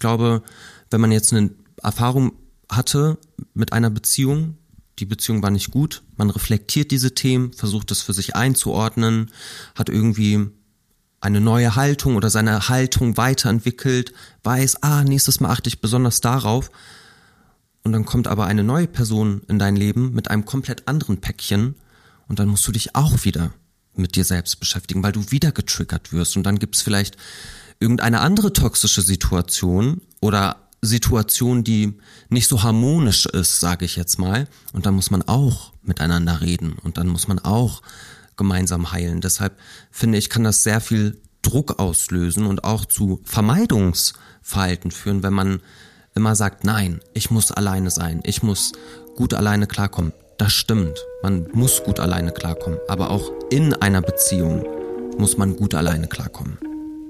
glaube, wenn man jetzt eine Erfahrung hatte mit einer Beziehung, die Beziehung war nicht gut, man reflektiert diese Themen, versucht das für sich einzuordnen, hat irgendwie eine neue Haltung oder seine Haltung weiterentwickelt, weiß, nächstes Mal achte ich besonders darauf. Und dann kommt aber eine neue Person in dein Leben mit einem komplett anderen Päckchen und dann musst du dich auch wieder mit dir selbst beschäftigen, weil du wieder getriggert wirst. Und dann gibt's vielleicht irgendeine andere toxische Situation oder Situation, die nicht so harmonisch ist, sage ich jetzt mal. Und dann muss man auch miteinander reden und dann muss man auch gemeinsam heilen. Deshalb finde ich, kann das sehr viel Druck auslösen und auch zu Vermeidungsverhalten führen, wenn man immer sagt, nein, ich muss alleine sein, ich muss gut alleine klarkommen. Das stimmt, man muss gut alleine klarkommen, aber auch in einer Beziehung muss man gut alleine klarkommen.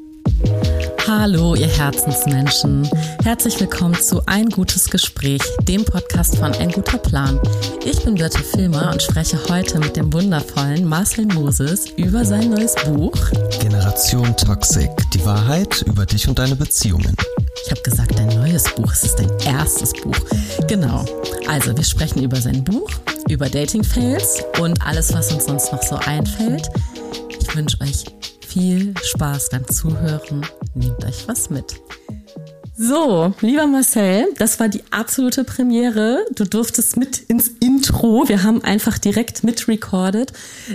Hallo, ihr Herzensmenschen. Herzlich willkommen zu Ein gutes Gespräch, dem Podcast von Ein guter Plan. Ich bin Birte Filmer und spreche heute mit dem wundervollen Marcel Moses über sein neues Buch Generation Toxic, die Wahrheit über dich und deine Beziehungen. Ich habe gesagt, dein neues Buch, es ist dein erstes Buch. Genau, also wir sprechen über sein Buch, über Dating-Fails und alles, was uns sonst noch so einfällt. Ich wünsche euch viel Spaß beim Zuhören. Nehmt euch was mit. So, lieber Marcel, das war die absolute Premiere. Du durftest mit ins Intro. Wir haben einfach direkt mitrecorded.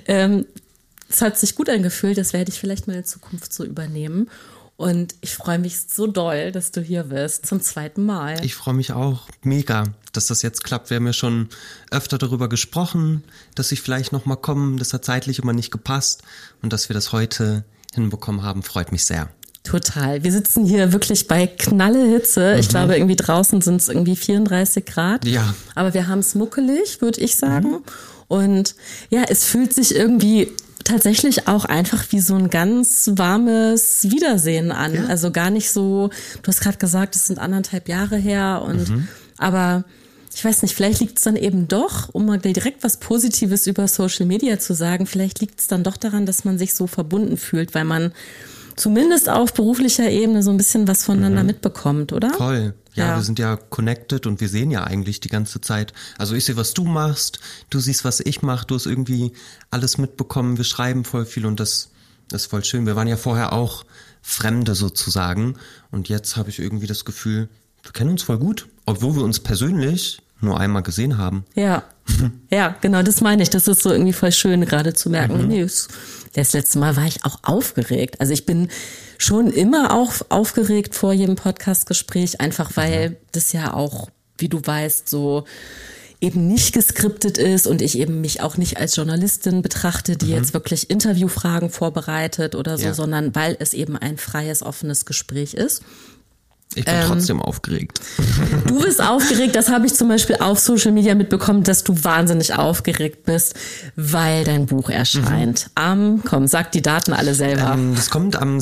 Es hat sich gut angefühlt. Das werde ich vielleicht mal in Zukunft so übernehmen. Und ich freue mich so doll, dass du hier bist, zum zweiten Mal. Ich freue mich auch mega, dass das jetzt klappt. Wir haben ja schon öfter darüber gesprochen, dass ich vielleicht nochmal komme. Das hat zeitlich immer nicht gepasst. Und dass wir das heute hinbekommen haben, freut mich sehr. Total. Wir sitzen hier wirklich bei Knallehitze. Ich glaube, irgendwie draußen sind es irgendwie 34 Grad. Ja. Aber wir haben es muckelig, würde ich sagen. Und ja, es fühlt sich irgendwie tatsächlich auch einfach wie so ein ganz warmes Wiedersehen an. Ja. Also gar nicht so, du hast gerade gesagt, es sind 1,5 Jahre her und aber ich weiß nicht, vielleicht liegt es dann eben doch, um mal direkt was Positives über Social Media zu sagen, vielleicht liegt es dann doch daran, dass man sich so verbunden fühlt, weil man zumindest auf beruflicher Ebene so ein bisschen was voneinander mitbekommt, oder? Voll. Ja, wir sind ja connected und wir sehen ja eigentlich die ganze Zeit. Also ich sehe, was du machst, du siehst, was ich mache, du hast irgendwie alles mitbekommen, wir schreiben voll viel und das ist voll schön. Wir waren ja vorher auch Fremde sozusagen und jetzt habe ich irgendwie das Gefühl, wir kennen uns voll gut, obwohl wir uns persönlich nur einmal gesehen haben. Ja, ja, genau, das meine ich. Das ist so irgendwie voll schön, gerade zu merken. Nee, das letzte Mal war ich auch aufgeregt. Also ich bin schon immer auch aufgeregt vor jedem Podcast-Gespräch, einfach weil das ja auch, wie du weißt, so eben nicht geskriptet ist und ich eben mich auch nicht als Journalistin betrachte, die jetzt wirklich Interviewfragen vorbereitet oder so, sondern weil es eben ein freies, offenes Gespräch ist. Ich bin trotzdem aufgeregt. Du bist aufgeregt, das habe ich zum Beispiel auf Social Media mitbekommen, dass du wahnsinnig aufgeregt bist, weil dein Buch erscheint. Komm, sag die Daten alle selber. Das kommt am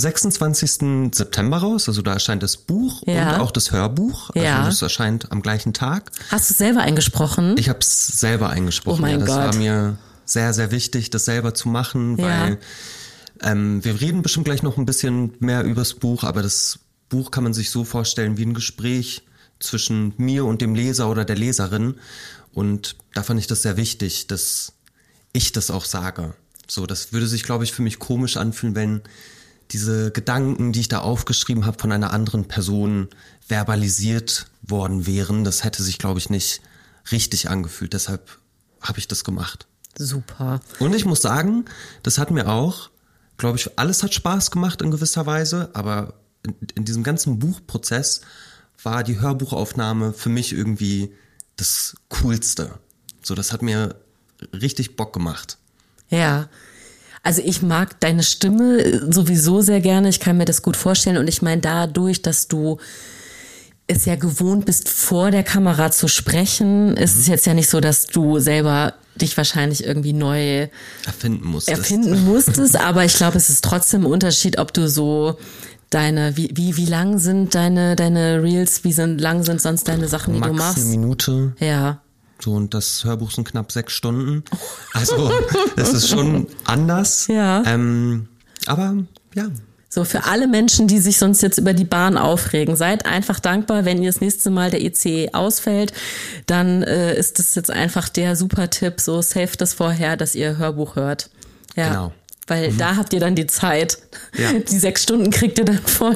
26. September raus, also da erscheint das Buch und auch das Hörbuch. Also das erscheint am gleichen Tag. Hast du es selber eingesprochen? Ich habe es selber eingesprochen. Oh mein Gott. Das war mir sehr, sehr wichtig, das selber zu machen, weil wir reden bestimmt gleich noch ein bisschen mehr übers Buch, aber das Buch kann man sich so vorstellen wie ein Gespräch zwischen mir und dem Leser oder der Leserin. Und da fand ich das sehr wichtig, dass ich das auch sage. So, das würde sich, glaube ich, für mich komisch anfühlen, wenn diese Gedanken, die ich da aufgeschrieben habe, von einer anderen Person verbalisiert worden wären. Das hätte sich, glaube ich, nicht richtig angefühlt. Deshalb habe ich das gemacht. Super. Und ich muss sagen, das hat mir auch, glaube ich, alles hat Spaß gemacht in gewisser Weise, aber in diesem ganzen Buchprozess war die Hörbuchaufnahme für mich irgendwie das Coolste. So, das hat mir richtig Bock gemacht. Ja, also ich mag deine Stimme sowieso sehr gerne. Ich kann mir das gut vorstellen. Und ich meine, dadurch, dass du es ja gewohnt bist, vor der Kamera zu sprechen, ist es jetzt ja nicht so, dass du selber dich wahrscheinlich irgendwie neu erfinden musstest. Aber ich glaube, es ist trotzdem ein Unterschied, ob du so wie lang sind deine Reels, lang sind sonst deine Sachen, die du machst? Max eine Minute. Ja. So, und das Hörbuch sind knapp 6 Stunden. Also, das ist schon anders. Ja. Aber, ja. So für alle Menschen, die sich sonst jetzt über die Bahn aufregen, seid einfach dankbar, wenn ihr das nächste Mal der ICE ausfällt, dann ist das jetzt einfach der super Tipp, so save das vorher, dass ihr Hörbuch hört. Ja, genau. Weil da habt ihr dann die Zeit. Ja. Die 6 Stunden kriegt ihr dann voll.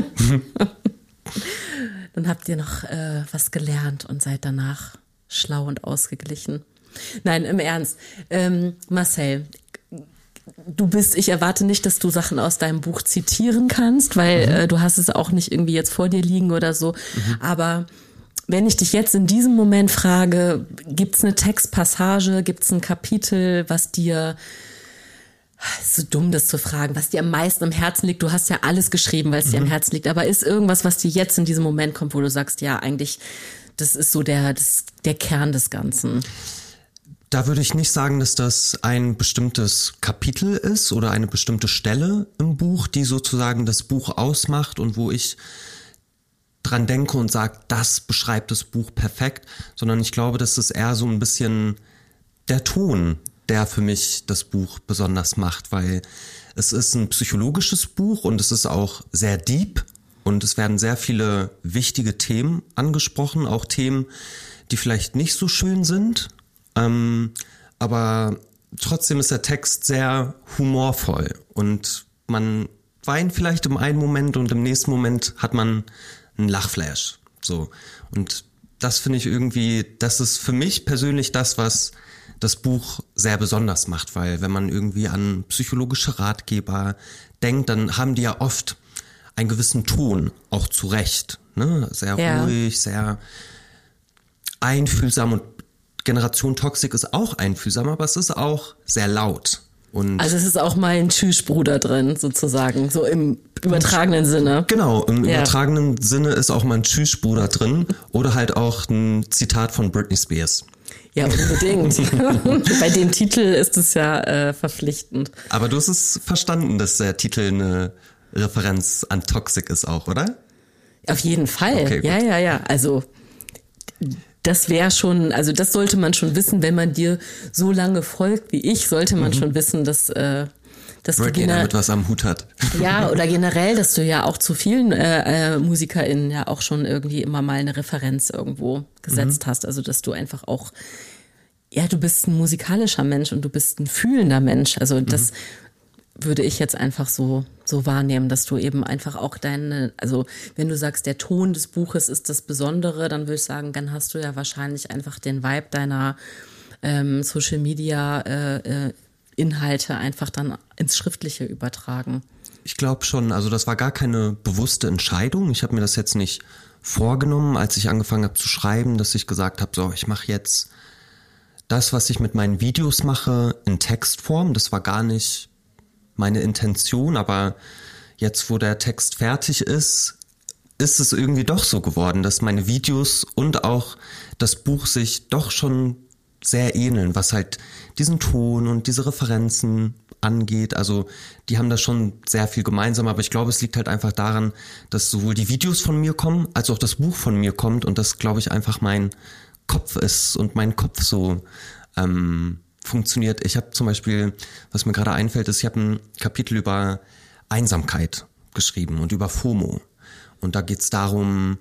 Dann habt ihr noch was gelernt und seid danach schlau und ausgeglichen. Nein, im Ernst. Marcel, ich erwarte nicht, dass du Sachen aus deinem Buch zitieren kannst, weil du hast es auch nicht irgendwie jetzt vor dir liegen oder so. Aber wenn ich dich jetzt in diesem Moment frage, gibt's eine Textpassage, gibt's ein Kapitel, was dir, ist so dumm das zu fragen, was dir am meisten am Herzen liegt? Du hast ja alles geschrieben, weil es dir am Herzen liegt, aber ist irgendwas, was dir jetzt in diesem Moment kommt, wo du sagst, ja, eigentlich, das ist so der Kern des Ganzen? Da würde ich nicht sagen, dass das ein bestimmtes Kapitel ist oder eine bestimmte Stelle im Buch, die sozusagen das Buch ausmacht und wo ich dran denke und sage, das beschreibt das Buch perfekt, sondern ich glaube, das ist eher so ein bisschen der Ton, der für mich das Buch besonders macht, weil es ist ein psychologisches Buch und es ist auch sehr deep und es werden sehr viele wichtige Themen angesprochen, auch Themen, die vielleicht nicht so schön sind. Aber trotzdem ist der Text sehr humorvoll und man weint vielleicht im einen Moment und im nächsten Moment hat man einen Lachflash. So. Und das finde ich irgendwie, das ist für mich persönlich das, was das Buch sehr besonders macht, weil wenn man irgendwie an psychologische Ratgeber denkt, dann haben die ja oft einen gewissen Ton, auch zu Recht, ne? Sehr ruhig, sehr einfühlsam und Generation Toxic ist auch einfühlsam, aber es ist auch sehr laut. Und also es ist auch mal ein Tschüssbruder drin, sozusagen, so im übertragenen Sinne. Genau, im übertragenen Sinne ist auch mal ein Tschüssbruder drin oder halt auch ein Zitat von Britney Spears. Ja, unbedingt. Bei dem Titel ist es ja verpflichtend. Aber du hast es verstanden, dass der Titel eine Referenz an Toxic ist auch, oder? Auf jeden Fall. Okay, ja. Also das wäre schon, also das sollte man schon wissen, wenn man dir so lange folgt wie ich, sollte man schon wissen, dass Britney damit was am Hut hat. Ja, oder generell, dass du ja auch zu vielen MusikerInnen ja auch schon irgendwie immer mal eine Referenz irgendwo gesetzt hast. Also dass du einfach auch, ja, du bist ein musikalischer Mensch und du bist ein fühlender Mensch. Also das würde ich jetzt einfach so wahrnehmen, dass du eben einfach auch also wenn du sagst, der Ton des Buches ist das Besondere, dann würde ich sagen, dann hast du ja wahrscheinlich einfach den Vibe deiner Social Media Inhalte einfach dann ins Schriftliche übertragen. Ich glaube schon, also das war gar keine bewusste Entscheidung. Ich habe mir das jetzt nicht vorgenommen, als ich angefangen habe zu schreiben, dass ich gesagt habe, so, ich mache jetzt das, was ich mit meinen Videos mache, in Textform. Das war gar nicht meine Intention, aber jetzt, wo der Text fertig ist es irgendwie doch so geworden, dass meine Videos und auch das Buch sich doch schon sehr ähneln, was halt diesen Ton und diese Referenzen angeht. Also die haben da schon sehr viel gemeinsam, aber ich glaube, es liegt halt einfach daran, dass sowohl die Videos von mir kommen, als auch das Buch von mir kommt und das, glaube ich, einfach mein Kopf ist und mein Kopf so funktioniert. Ich habe zum Beispiel, was mir gerade einfällt, ist, ich habe ein Kapitel über Einsamkeit geschrieben und über FOMO. Und da geht es darum,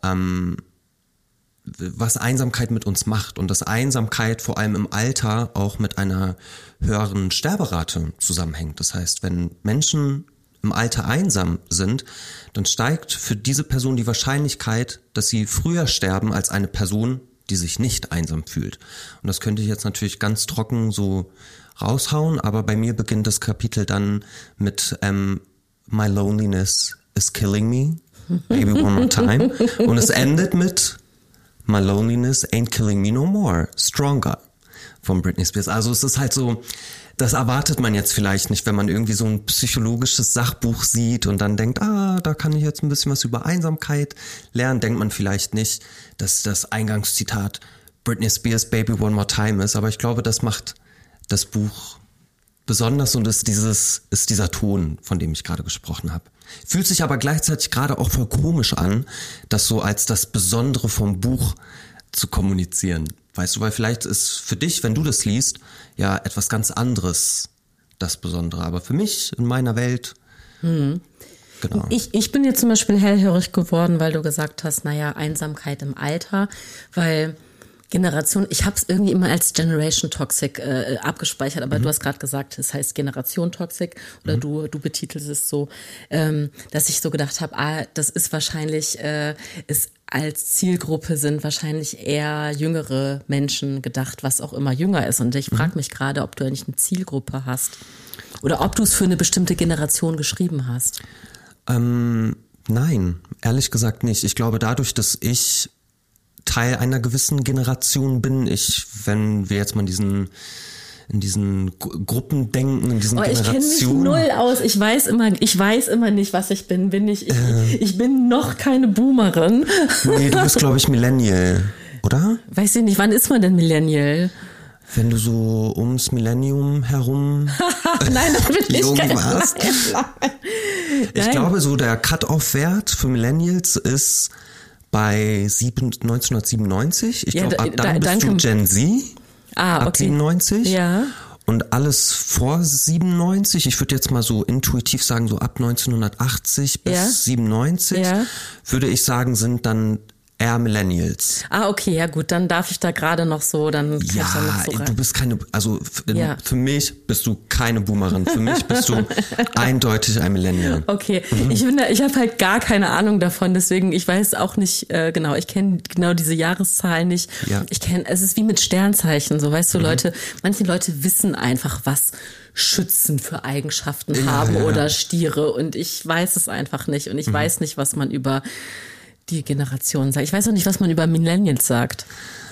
was Einsamkeit mit uns macht und dass Einsamkeit vor allem im Alter auch mit einer höheren Sterberate zusammenhängt. Das heißt, wenn Menschen im Alter einsam sind, dann steigt für diese Person die Wahrscheinlichkeit, dass sie früher sterben als eine Person, die sich nicht einsam fühlt. Und das könnte ich jetzt natürlich ganz trocken so raushauen, aber bei mir beginnt das Kapitel dann mit My loneliness is killing me, maybe one more time. Und es endet mit My loneliness ain't killing me no more, stronger von Britney Spears. Also es ist halt so, das erwartet man jetzt vielleicht nicht, wenn man irgendwie so ein psychologisches Sachbuch sieht und dann denkt, da kann ich jetzt ein bisschen was über Einsamkeit lernen, denkt man vielleicht nicht, dass das Eingangszitat Britney Spears Baby One More Time ist, aber ich glaube, das macht das Buch besonders und ist dieser Ton, von dem ich gerade gesprochen habe. Fühlt sich aber gleichzeitig gerade auch voll komisch an, das so als das Besondere vom Buch zu kommunizieren. Weißt du, weil vielleicht ist für dich, wenn du das liest, ja etwas ganz anderes das Besondere. Aber für mich in meiner Welt Genau. Ich bin jetzt zum Beispiel hellhörig geworden, weil du gesagt hast, Einsamkeit im Alter, weil Generation, ich habe es irgendwie immer als Generation Toxic abgespeichert, aber du hast gerade gesagt, es heißt Generation Toxic oder du betitelst es so, dass ich so gedacht habe, das ist wahrscheinlich, ist als Zielgruppe sind wahrscheinlich eher jüngere Menschen gedacht, was auch immer jünger ist. Und ich frage mich gerade, ob du eigentlich eine Zielgruppe hast oder ob du es für eine bestimmte Generation geschrieben hast. Nein, ehrlich gesagt nicht. Ich glaube, dadurch, dass ich Teil einer gewissen Generation bin, wenn wir jetzt mal in diesen Gruppen denken, in diesen Generationen. Ich kenne mich null aus. Ich weiß immer nicht, was ich bin. Ich bin noch keine Boomerin. Nee, du bist, glaube ich, Millennial, oder? Weiß ich nicht, wann ist man denn Millennial? Wenn du so ums Millennium herum Nein, das bin ich jung kein warst. Ich glaube, so der Cut-Off-Wert für Millennials ist bei 1997. Ich glaube, ab dann bist du Gen Z. Ab okay. 97. Ja. Und alles vor 97, ich würde jetzt mal so intuitiv sagen, so ab 1980 bis 97, würde ich sagen, sind dann eher Millennials. Okay, ja gut, dann darf ich da gerade noch so, dann kann ich da noch so rein. Du bist keine, für mich bist du keine Boomerin, für mich bist du eindeutig ein Millennial. Okay, ich habe halt gar keine Ahnung davon, deswegen, ich weiß auch nicht genau, ich kenne genau diese Jahreszahl nicht. Ja. Es ist wie mit Sternzeichen, so weißt du, manche Leute wissen einfach, was Schützen für Eigenschaften haben oder Stiere und ich weiß es einfach nicht und ich weiß nicht, was man über die Generation sagt. Ich weiß auch nicht, was man über Millennials sagt.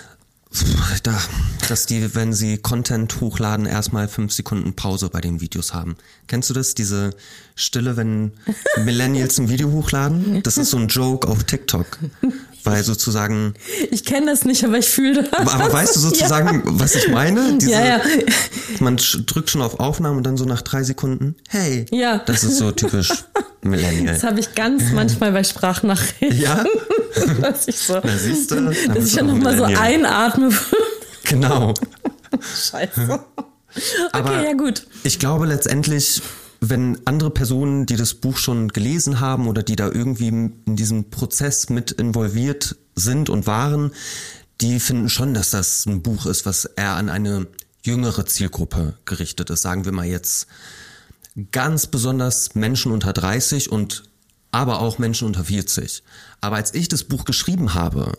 Dass die, wenn sie Content hochladen, erstmal 5 Sekunden Pause bei den Videos haben. Kennst du das? Diese Stille, wenn Millennials ein Video hochladen? Das ist so ein Joke auf TikTok. Weil sozusagen... Ich kenne das nicht, aber ich fühle das. Aber weißt du sozusagen, was ich meine? Man drückt schon auf Aufnahme und dann so nach 3 Sekunden, hey, das ist so typisch Millennial. Das habe ich ganz manchmal bei Sprachnachrichten. Ja? Dass ich so, siehst du, dass ich dann nochmal so einatme. Genau. Scheiße. Okay, ja gut. Ich glaube letztendlich, wenn andere Personen, die das Buch schon gelesen haben oder die da irgendwie in diesem Prozess mit involviert sind und waren, die finden schon, dass das ein Buch ist, was eher an eine jüngere Zielgruppe gerichtet ist. Sagen wir mal jetzt ganz besonders Menschen unter 30 und aber auch Menschen unter 40. Aber als ich das Buch geschrieben habe,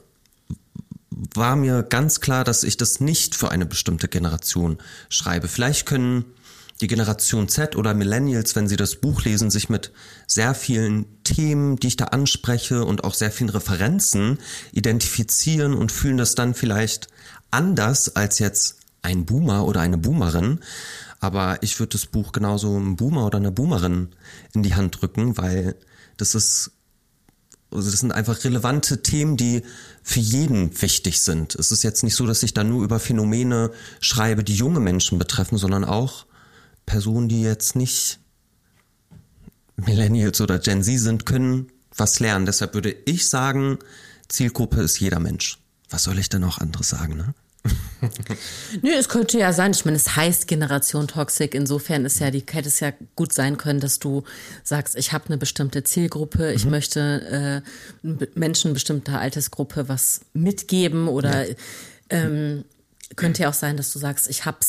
war mir ganz klar, dass ich das nicht für eine bestimmte Generation schreibe. Vielleicht können die Generation Z oder Millennials, wenn sie das Buch lesen, sich mit sehr vielen Themen, die ich da anspreche und auch sehr vielen Referenzen identifizieren und fühlen das dann vielleicht anders als jetzt ein Boomer oder eine Boomerin. Aber ich würde das Buch genauso einem Boomer oder einer Boomerin in die Hand drücken, weil das sind einfach relevante Themen, die für jeden wichtig sind. Es ist jetzt nicht so, dass ich da nur über Phänomene schreibe, die junge Menschen betreffen, sondern auch Personen, die jetzt nicht Millennials oder Gen Z sind, können was lernen. Deshalb würde ich sagen, Zielgruppe ist jeder Mensch. Was soll ich denn auch anderes sagen, ne? Nö, es könnte ja sein, ich meine, es heißt Generation Toxic, insofern hätte es ja gut sein können, dass du sagst, ich habe eine bestimmte Zielgruppe, ich möchte Menschen bestimmter Altersgruppe was mitgeben oder könnte ja auch sein, dass du sagst, ich habe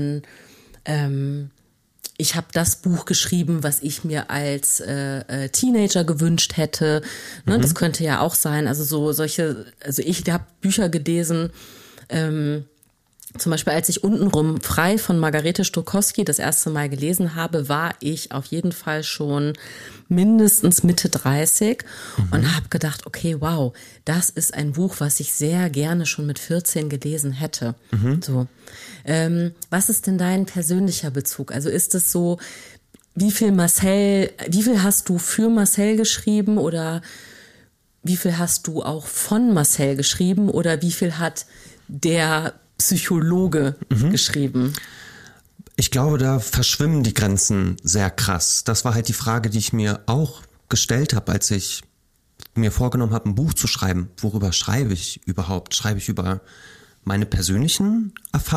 das Buch geschrieben, was ich mir als Teenager gewünscht hätte. Ne? Das könnte ja auch sein. Also ich habe Bücher gelesen, zum Beispiel als ich untenrum frei von Margarete Stokowski das erste Mal gelesen habe, war ich auf jeden Fall schon mindestens Mitte 30 und habe gedacht, okay, wow, das ist ein Buch, was ich sehr gerne schon mit 14 gelesen hätte. So, was ist denn dein persönlicher Bezug? Also ist es so, wie viel hast du für Marcel geschrieben oder wie viel hast du auch von Marcel geschrieben oder wie viel hat der Psychologe geschrieben? Ich glaube, da verschwimmen die Grenzen sehr krass. Das war halt die Frage, die ich mir auch gestellt habe, als ich mir vorgenommen habe, ein Buch zu schreiben. Worüber schreibe ich überhaupt? Schreibe ich über meine persönlichen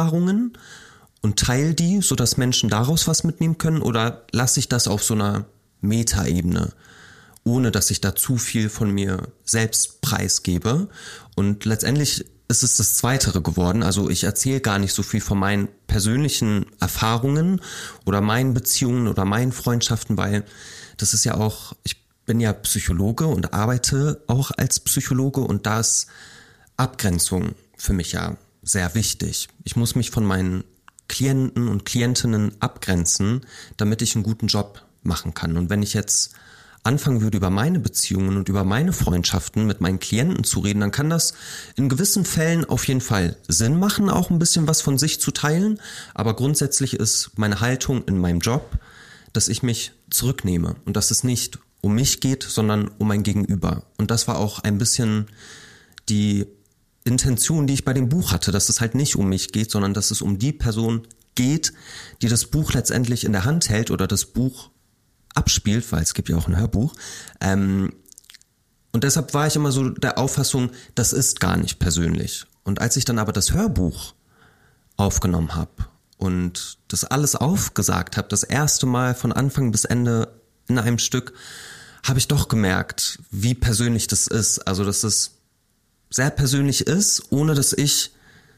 Erfahrungen und teile die, sodass Menschen daraus was mitnehmen können? Oder lasse ich das auf so einer Metaebene, ohne dass ich da zu viel von mir selbst preisgebe. Und letztendlich ist es das Zweitere geworden. Also ich erzähle gar nicht so viel von meinen persönlichen Erfahrungen oder meinen Beziehungen oder meinen Freundschaften, weil das ist ja auch, ich bin ja Psychologe und arbeite auch als Psychologe und da ist Abgrenzung für mich ja sehr wichtig. Ich muss mich von meinen Klienten und Klientinnen abgrenzen, damit ich einen guten Job machen kann. Und wenn ich jetzt anfangen würde, über meine Beziehungen und über meine Freundschaften mit meinen Klienten zu reden, dann kann das in gewissen Fällen auf jeden Fall Sinn machen, auch ein bisschen was von sich zu teilen. Aber grundsätzlich ist meine Haltung in meinem Job, dass ich mich zurücknehme und dass es nicht um mich geht, sondern um mein Gegenüber. Und das war auch ein bisschen die Intention, die ich bei dem Buch hatte, dass es halt nicht um mich geht, sondern dass es um die Person geht, die das Buch letztendlich in der Hand hält oder das Buch abspielt, weil es gibt ja auch ein Hörbuch. Und deshalb war ich immer so der Auffassung, das ist gar nicht persönlich. Und als ich dann aber das Hörbuch aufgenommen habe und das alles aufgesagt habe, das erste Mal von Anfang bis Ende in einem Stück, habe ich doch gemerkt, wie persönlich das ist. Also, dass es sehr persönlich ist, ohne dass ich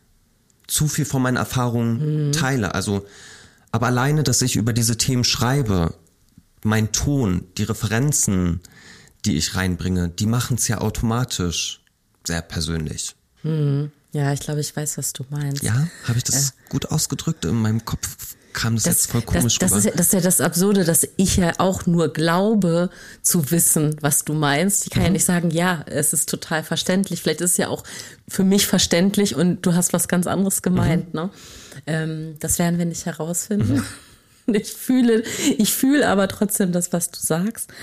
zu viel von meinen Erfahrungen teile. Also, aber alleine, dass ich über diese Themen schreibe, mein Ton, die Referenzen, die ich reinbringe, die machen es ja automatisch sehr persönlich. Ja, ich glaube, ich weiß, was du meinst. Ja, habe ich das gut ausgedrückt? In meinem Kopf kam das jetzt voll komisch rüber. Das ist ja das Absurde, dass ich ja auch nur glaube zu wissen, was du meinst. Ich kann ja nicht sagen, ja, es ist total verständlich. Vielleicht ist es ja auch für mich verständlich und du hast was ganz anderes gemeint. Ne? Das werden wir nicht herausfinden. Ich fühle aber trotzdem das, was du sagst.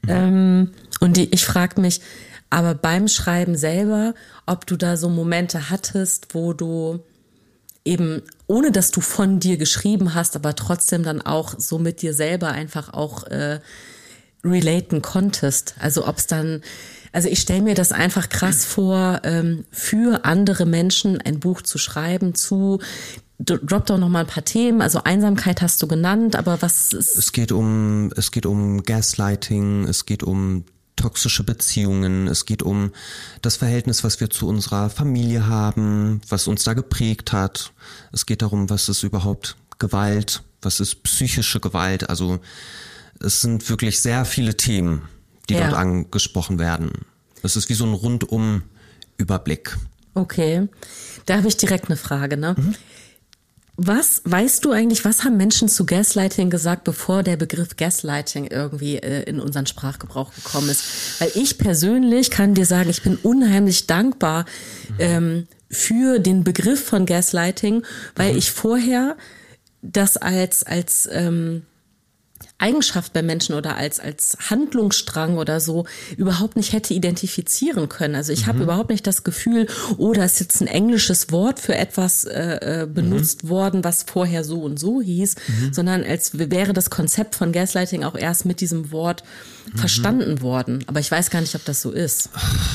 Und ich frage mich, aber beim Schreiben selber, ob du da so Momente hattest, wo du eben, ohne dass du von dir geschrieben hast, aber trotzdem dann auch so mit dir selber einfach auch relaten konntest. Also ob es dann, also ich stelle mir das einfach krass vor, für andere Menschen ein Buch zu schreiben, drop doch noch mal ein paar Themen. Also Einsamkeit hast du genannt, aber was ist? Es geht um Gaslighting, es geht um toxische Beziehungen, es geht um das Verhältnis, was wir zu unserer Familie haben, was uns da geprägt hat. Es geht darum, was ist überhaupt Gewalt, was ist psychische Gewalt. Also es sind wirklich sehr viele Themen, die dort angesprochen werden. Es ist wie so ein Rundum-Überblick. Okay, da habe ich direkt eine Frage, ne? Was weißt du eigentlich, was haben Menschen zu Gaslighting gesagt, bevor der Begriff Gaslighting irgendwie in unseren Sprachgebrauch gekommen ist? Weil ich persönlich kann dir sagen, ich bin unheimlich dankbar für den Begriff von Gaslighting, weil ich vorher das als Eigenschaft bei Menschen oder als Handlungsstrang oder so überhaupt nicht hätte identifizieren können. Also ich habe überhaupt nicht das Gefühl, oh, da ist jetzt ein englisches Wort für etwas benutzt worden, was vorher so und so hieß, sondern als wäre das Konzept von Gaslighting auch erst mit diesem Wort verstanden worden. Aber ich weiß gar nicht, ob das so ist.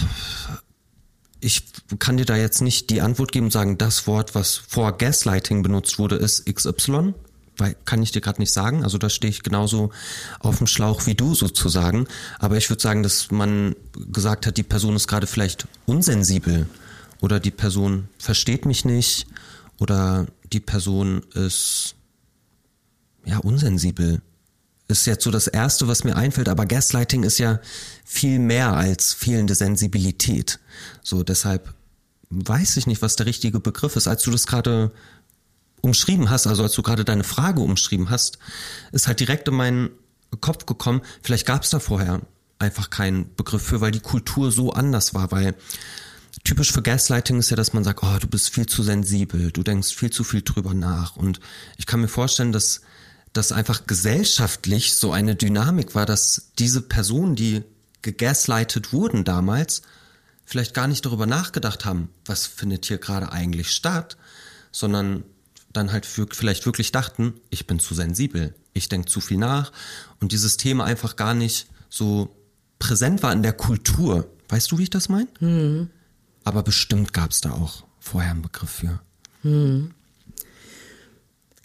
Ich kann dir da jetzt nicht die Antwort geben und sagen, das Wort, was vor Gaslighting benutzt wurde, ist XY. Weil kann ich dir gerade nicht sagen, also da stehe ich genauso auf dem Schlauch wie du sozusagen, aber ich würde sagen, dass man gesagt hat, die Person ist gerade vielleicht unsensibel oder die Person versteht mich nicht oder die Person ist unsensibel. Ist jetzt so das Erste, was mir einfällt, aber Gaslighting ist ja viel mehr als fehlende Sensibilität. So, deshalb weiß ich nicht, was der richtige Begriff ist. Als du das gerade umschrieben hast, also als du gerade deine Frage umschrieben hast, ist halt direkt in meinen Kopf gekommen, vielleicht gab es da vorher einfach keinen Begriff für, weil die Kultur so anders war, weil typisch für Gaslighting ist ja, dass man sagt, oh, du bist viel zu sensibel, du denkst viel zu viel drüber nach und ich kann mir vorstellen, dass das einfach gesellschaftlich so eine Dynamik war, dass diese Personen, die gegaslightet wurden damals, vielleicht gar nicht darüber nachgedacht haben, was findet hier gerade eigentlich statt, sondern dann halt vielleicht wirklich dachten, ich bin zu sensibel, ich denke zu viel nach und dieses Thema einfach gar nicht so präsent war in der Kultur. Weißt du, wie ich das meine? Aber bestimmt gab es da auch vorher einen Begriff für.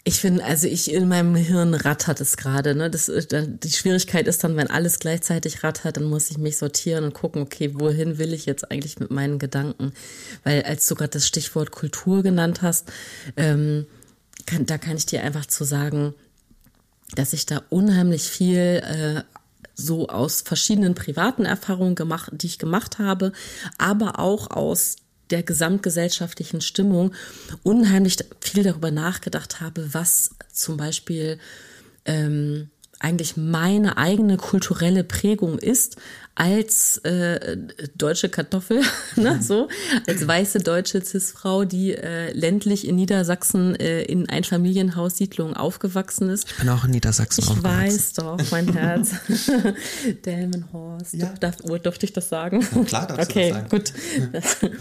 Ich finde, also in meinem Hirn rattert es gerade. Ne? Die Schwierigkeit ist dann, wenn alles gleichzeitig rattert, dann muss ich mich sortieren und gucken, okay, wohin will ich jetzt eigentlich mit meinen Gedanken? Weil als du gerade das Stichwort Kultur genannt hast, da kann ich dir einfach zu sagen, dass ich da unheimlich viel so aus verschiedenen privaten Erfahrungen die ich gemacht habe, aber auch aus der gesamtgesellschaftlichen Stimmung unheimlich viel darüber nachgedacht habe, was zum Beispiel eigentlich meine eigene kulturelle Prägung ist als deutsche Kartoffel, ne, so als weiße deutsche Cis-Frau, die ländlich in Niedersachsen in Einfamilienhaussiedlungen aufgewachsen ist. Ich bin auch in Niedersachsen aufgewachsen. Ich weiß doch, mein Herz. Delmenhorst. Ja. Durfte ich das sagen? Na klar, darfst okay, du das sagen.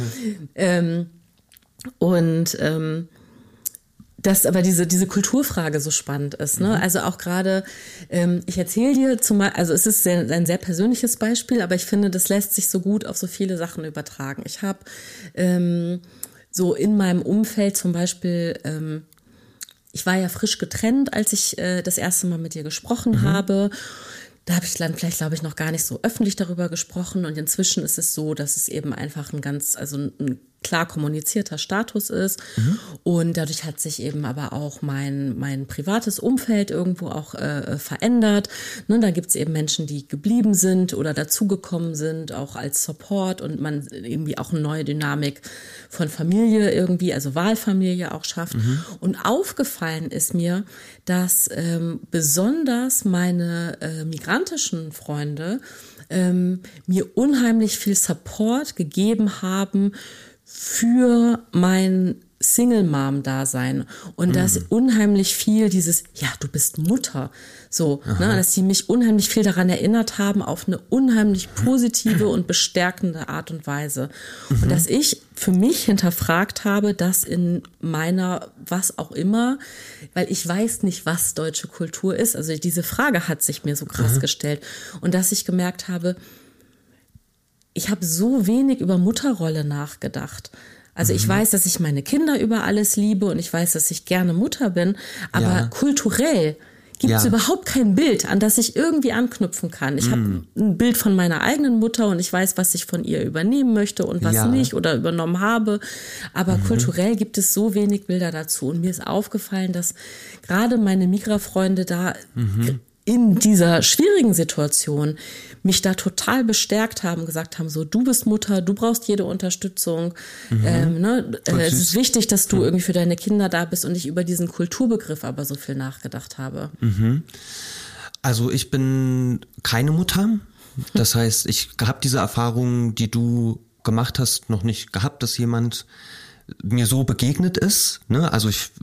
Gut. Dass aber diese Kulturfrage so spannend ist, ne? Also auch gerade, ich erzähle dir also es ist ein sehr persönliches Beispiel, aber ich finde, das lässt sich so gut auf so viele Sachen übertragen. Ich habe so in meinem Umfeld zum Beispiel, ich war ja frisch getrennt, als ich das erste Mal mit dir gesprochen habe. Da habe ich dann vielleicht, glaube ich, noch gar nicht so öffentlich darüber gesprochen. Und inzwischen ist es so, dass es eben einfach ein klar kommunizierter Status ist. Und dadurch hat sich eben aber auch mein privates Umfeld irgendwo auch verändert. Ne, da gibt es eben Menschen, die geblieben sind oder dazugekommen sind, auch als Support, und man irgendwie auch eine neue Dynamik von Familie irgendwie, also Wahlfamilie auch schafft. Und aufgefallen ist mir, dass besonders meine migrantischen Freunde mir unheimlich viel Support gegeben haben für mein Single-Mom-Dasein und dass unheimlich viel dieses, ja, du bist Mutter, so, ne, dass die mich unheimlich viel daran erinnert haben auf eine unheimlich positive und bestärkende Art und Weise. Und dass ich für mich hinterfragt habe, dass in meiner, was auch immer, weil ich weiß nicht, was deutsche Kultur ist, also diese Frage hat sich mir so krass gestellt, und dass ich gemerkt habe, ich habe so wenig über Mutterrolle nachgedacht. Also ich weiß, dass ich meine Kinder über alles liebe und ich weiß, dass ich gerne Mutter bin, aber kulturell gibt es überhaupt kein Bild, an das ich irgendwie anknüpfen kann. Ich habe ein Bild von meiner eigenen Mutter und ich weiß, was ich von ihr übernehmen möchte und was nicht oder übernommen habe. Aber kulturell gibt es so wenig Bilder dazu. Und mir ist aufgefallen, dass gerade meine Migra-Freunde da in dieser schwierigen Situation mich da total bestärkt haben, gesagt haben, so, du bist Mutter, du brauchst jede Unterstützung, es ist wichtig, dass du irgendwie für deine Kinder da bist, und ich über diesen Kulturbegriff aber so viel nachgedacht habe. Also ich bin keine Mutter, das heißt, ich habe diese Erfahrung, die du gemacht hast, noch nicht gehabt, dass jemand mir so begegnet ist, ne? Also es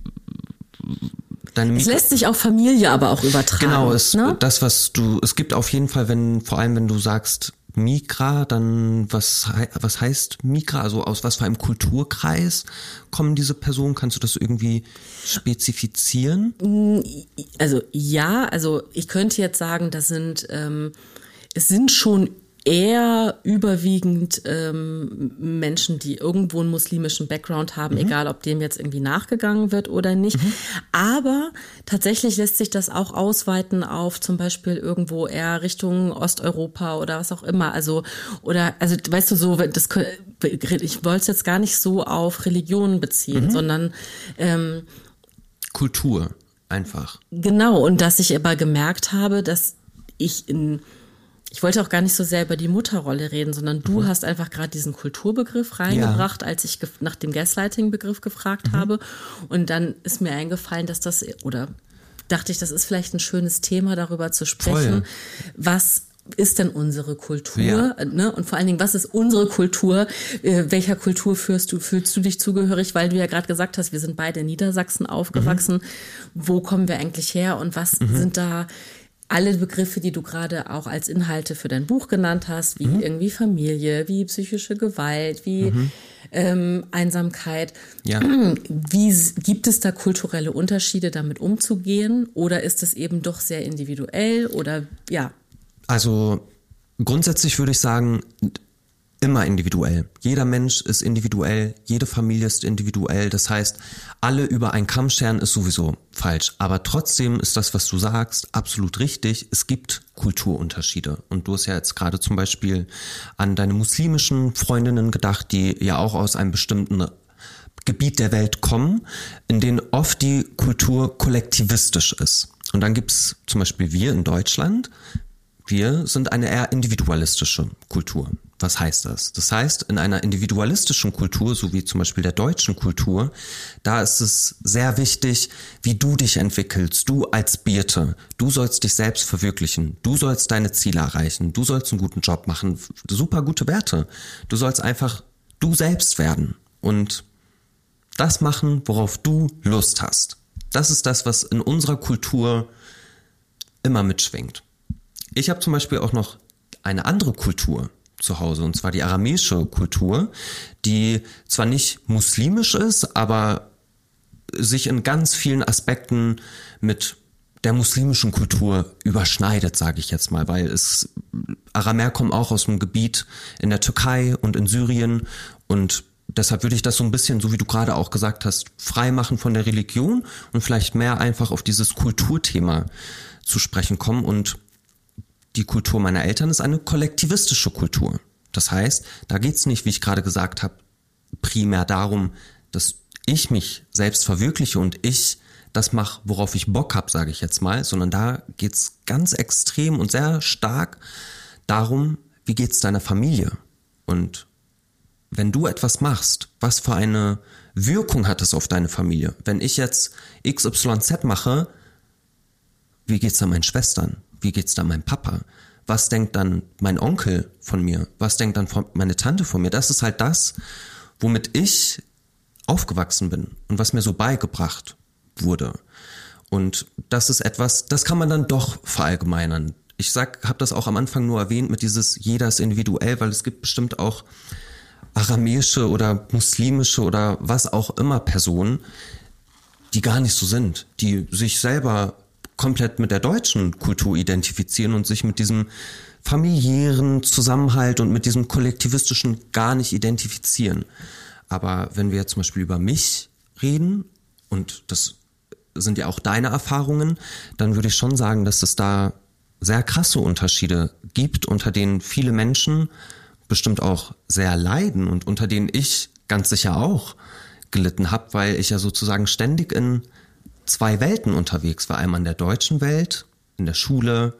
lässt sich auf Familie aber auch übertragen. Genau, ne? Es gibt auf jeden Fall, vor allem wenn du sagst Migra, dann was heißt Migra? Also aus was für einem Kulturkreis kommen diese Personen? Kannst du das irgendwie spezifizieren? Also ich könnte jetzt sagen, es sind schon eher überwiegend Menschen, die irgendwo einen muslimischen Background haben, egal ob dem jetzt irgendwie nachgegangen wird oder nicht. Aber tatsächlich lässt sich das auch ausweiten auf zum Beispiel irgendwo eher Richtung Osteuropa oder was auch immer. Also weißt du so, ich wollte es jetzt gar nicht so auf Religion beziehen, sondern Kultur einfach. Genau, und dass ich aber gemerkt habe, dass ich wollte auch gar nicht so sehr über die Mutterrolle reden, sondern du hast einfach gerade diesen Kulturbegriff reingebracht, als ich nach dem Gaslighting-Begriff gefragt habe. Und dann ist mir eingefallen, dachte ich, das ist vielleicht ein schönes Thema, darüber zu sprechen. Voll. Was ist denn unsere Kultur? Ja. Ne? Und vor allen Dingen, was ist unsere Kultur? Welcher Kultur fühlst du dich zugehörig? Weil du ja gerade gesagt hast, wir sind beide in Niedersachsen aufgewachsen. Wo kommen wir eigentlich her? Und was sind da alle Begriffe, die du gerade auch als Inhalte für dein Buch genannt hast, wie irgendwie Familie, wie psychische Gewalt, wie Einsamkeit. Ja. Gibt es da kulturelle Unterschiede, damit umzugehen? Oder ist es eben doch sehr individuell? Oder ja? Also grundsätzlich würde ich sagen, immer individuell. Jeder Mensch ist individuell, jede Familie ist individuell. Das heißt, alle über einen Kamm scheren ist sowieso falsch. Aber trotzdem ist das, was du sagst, absolut richtig. Es gibt Kulturunterschiede. Und du hast ja jetzt gerade zum Beispiel an deine muslimischen Freundinnen gedacht, die ja auch aus einem bestimmten Gebiet der Welt kommen, in denen oft die Kultur kollektivistisch ist. Und dann gibt's zum Beispiel wir in Deutschland. Wir sind eine eher individualistische Kultur. Was heißt das? Das heißt, in einer individualistischen Kultur, so wie zum Beispiel der deutschen Kultur, da ist es sehr wichtig, wie du dich entwickelst. Du als Birte, du sollst dich selbst verwirklichen. Du sollst deine Ziele erreichen. Du sollst einen guten Job machen. Super gute Werte. Du sollst einfach du selbst werden und das machen, worauf du Lust hast. Das ist das, was in unserer Kultur immer mitschwingt. Ich habe zum Beispiel auch noch eine andere Kultur zu Hause, und zwar die aramäische Kultur, die zwar nicht muslimisch ist, aber sich in ganz vielen Aspekten mit der muslimischen Kultur überschneidet, sage ich jetzt mal, weil Aramäer kommen auch aus einem Gebiet in der Türkei und in Syrien und deshalb würde ich das so ein bisschen, so wie du gerade auch gesagt hast, frei machen von der Religion und vielleicht mehr einfach auf dieses Kulturthema zu sprechen kommen. Und die Kultur meiner Eltern ist eine kollektivistische Kultur. Das heißt, da geht's nicht, wie ich gerade gesagt habe, primär darum, dass ich mich selbst verwirkliche und ich das mache, worauf ich Bock habe, sage ich jetzt mal, sondern da geht's ganz extrem und sehr stark darum, wie geht's deiner Familie? Und wenn du etwas machst, was für eine Wirkung hat es auf deine Familie? Wenn ich jetzt XYZ mache, wie geht's dann meinen Schwestern? Wie geht's dann meinem Papa? Was denkt dann mein Onkel von mir? Was denkt dann meine Tante von mir? Das ist halt das, womit ich aufgewachsen bin und was mir so beigebracht wurde. Und das ist etwas, das kann man dann doch verallgemeinern. Ich habe das auch am Anfang nur erwähnt mit dieses, jeder ist individuell, weil es gibt bestimmt auch aramäische oder muslimische oder was auch immer Personen, die gar nicht so sind, die sich selber komplett mit der deutschen Kultur identifizieren und sich mit diesem familiären Zusammenhalt und mit diesem kollektivistischen gar nicht identifizieren. Aber wenn wir jetzt zum Beispiel über mich reden, und das sind ja auch deine Erfahrungen, dann würde ich schon sagen, dass es da sehr krasse Unterschiede gibt, unter denen viele Menschen bestimmt auch sehr leiden und unter denen ich ganz sicher auch gelitten habe, weil ich ja sozusagen ständig in zwei Welten unterwegs war. Einmal in der deutschen Welt, in der Schule.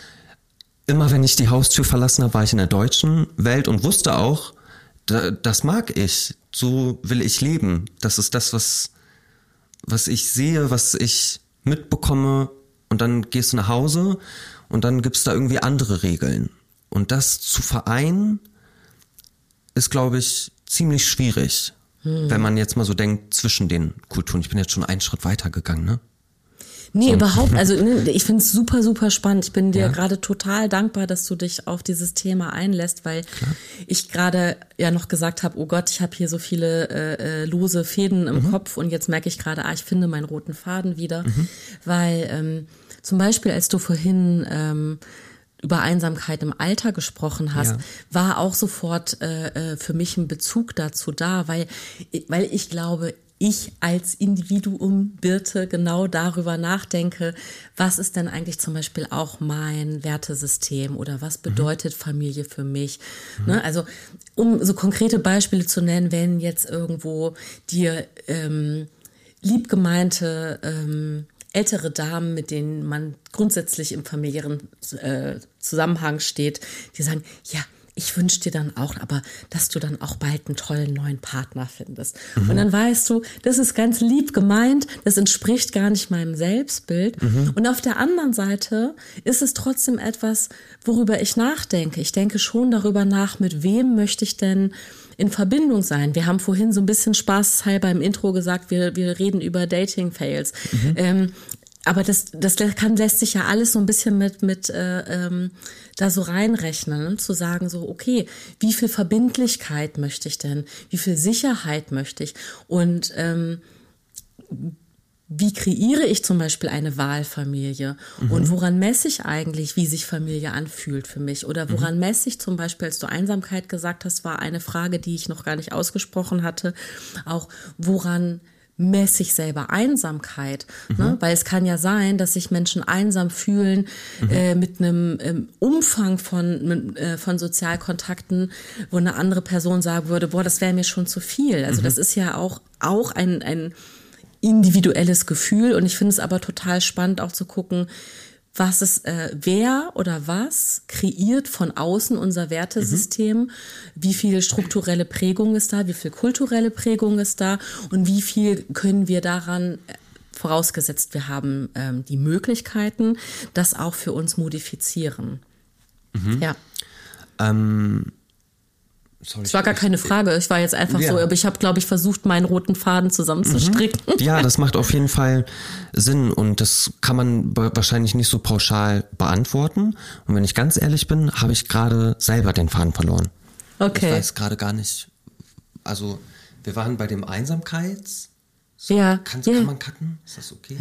Immer wenn ich die Haustür verlassen habe, war ich in der deutschen Welt und wusste auch, das mag ich, so will ich leben. Das ist das, was ich sehe, was ich mitbekomme, und dann gehst du nach Hause und dann gibt's da irgendwie andere Regeln. Und das zu vereinen, ist, glaube ich, ziemlich schwierig, wenn man jetzt mal so denkt, zwischen den Kulturen. Ich bin jetzt schon einen Schritt weiter gegangen, ne? Nee, überhaupt, also ich finde es super, super spannend. Ich bin dir gerade total dankbar, dass du dich auf dieses Thema einlässt, weil ich gerade ja noch gesagt habe, oh Gott, ich habe hier so viele lose Fäden im Kopf und jetzt merke ich gerade, ich finde meinen roten Faden wieder, weil zum Beispiel, als du vorhin über Einsamkeit im Alter gesprochen hast, war auch sofort für mich ein Bezug dazu da, weil ich glaube, ich als Individuum, Birte, genau darüber nachdenke, was ist denn eigentlich zum Beispiel auch mein Wertesystem oder was bedeutet Familie für mich? Ne? Also um so konkrete Beispiele zu nennen, wenn jetzt irgendwo dir liebgemeinte ältere Damen, mit denen man grundsätzlich im familiären Zusammenhang steht, die sagen, ja, ich wünsche dir dann auch, aber dass du dann auch bald einen tollen neuen Partner findest. Und dann weißt du, das ist ganz lieb gemeint, das entspricht gar nicht meinem Selbstbild. Und auf der anderen Seite ist es trotzdem etwas, worüber ich nachdenke. Ich denke schon darüber nach, mit wem möchte ich denn in Verbindung sein. Wir haben vorhin so ein bisschen spaßhalber im Intro gesagt, wir reden über Dating-Fails. Aber das lässt sich ja alles so ein bisschen mit da so reinrechnen, ne? Zu sagen so, okay, wie viel Verbindlichkeit möchte ich denn? Wie viel Sicherheit möchte ich? Und wie kreiere ich zum Beispiel eine Wahlfamilie und woran messe ich eigentlich, wie sich Familie anfühlt für mich oder woran messe ich zum Beispiel, als du Einsamkeit gesagt hast, war eine Frage, die ich noch gar nicht ausgesprochen hatte, auch woran messe ich selber Einsamkeit, ne? Weil es kann ja sein, dass sich Menschen einsam fühlen mit einem Umfang von Sozialkontakten, wo eine andere Person sagen würde, boah, das wäre mir schon zu viel. Also das ist ja auch ein individuelles Gefühl und ich finde es aber total spannend auch zu gucken, was ist, wer oder was kreiert von außen unser Wertesystem, wie viel strukturelle Prägung ist da, wie viel kulturelle Prägung ist da und wie viel können wir daran, vorausgesetzt wir haben die Möglichkeiten, das auch für uns modifizieren. Ja. Sorry, das war gar keine Frage, ich war jetzt einfach so, aber ich habe, glaube ich, versucht, meinen roten Faden zusammenzustricken. Ja, das macht auf jeden Fall Sinn und das kann man wahrscheinlich nicht so pauschal beantworten. Und wenn ich ganz ehrlich bin, habe ich gerade selber den Faden verloren. Okay. Ich weiß gerade gar nicht, also wir waren bei dem Einsamkeits... Ja. Kann man cutten? Ist das okay?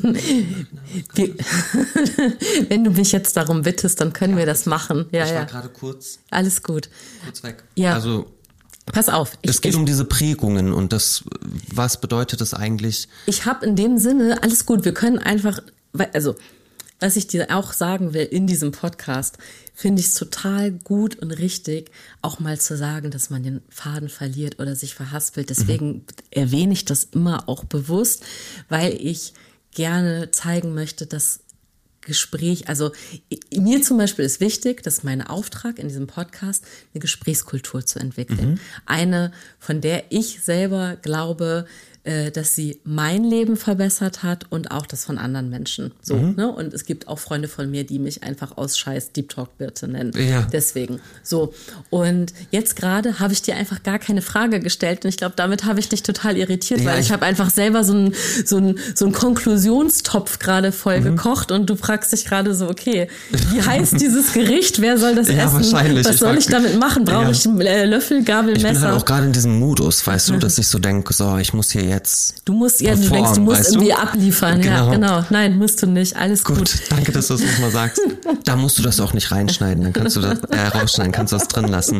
Wenn du mich jetzt darum bittest, dann können wir das machen. Ja, ich war gerade kurz gut. Kurz weg. Ja. Also pass auf. Es geht um diese Prägungen und das, was bedeutet das eigentlich? Ich habe in dem Sinne, alles gut, wir können einfach, also was ich dir auch sagen will in diesem Podcast, finde ich es total gut und richtig, auch mal zu sagen, dass man den Faden verliert oder sich verhaspelt. Deswegen erwähne ich das immer auch bewusst, weil ich gerne zeigen möchte, dass Gespräch, also mir zum Beispiel ist wichtig, das ist mein Auftrag in diesem Podcast, eine Gesprächskultur zu entwickeln. Eine, von der ich selber glaube, dass sie mein Leben verbessert hat und auch das von anderen Menschen. So, ne? Und es gibt auch Freunde von mir, die mich einfach aus Scheiß Deep Talk Birte nennen. Ja. Deswegen. So. Und jetzt gerade habe ich dir einfach gar keine Frage gestellt und ich glaube, damit habe ich dich total irritiert, weil ich habe einfach selber so einen Konklusionstopf gerade voll gekocht und du fragst dich gerade so, okay, wie heißt dieses Gericht? Wer soll das essen? Wahrscheinlich. Was soll ich damit machen? Brauche ich einen Löffel, Gabel, Messer? Ich bin halt auch gerade in diesem Modus, weißt du, dass ich so denke, so, ich muss hier jetzt du musst irgendwie abliefern. Genau. Ja, genau. Nein, musst du nicht. Alles gut. Danke, dass du das nochmal sagst. Da musst du das auch nicht reinschneiden. Dann kannst du das rausschneiden, kannst du das drin lassen.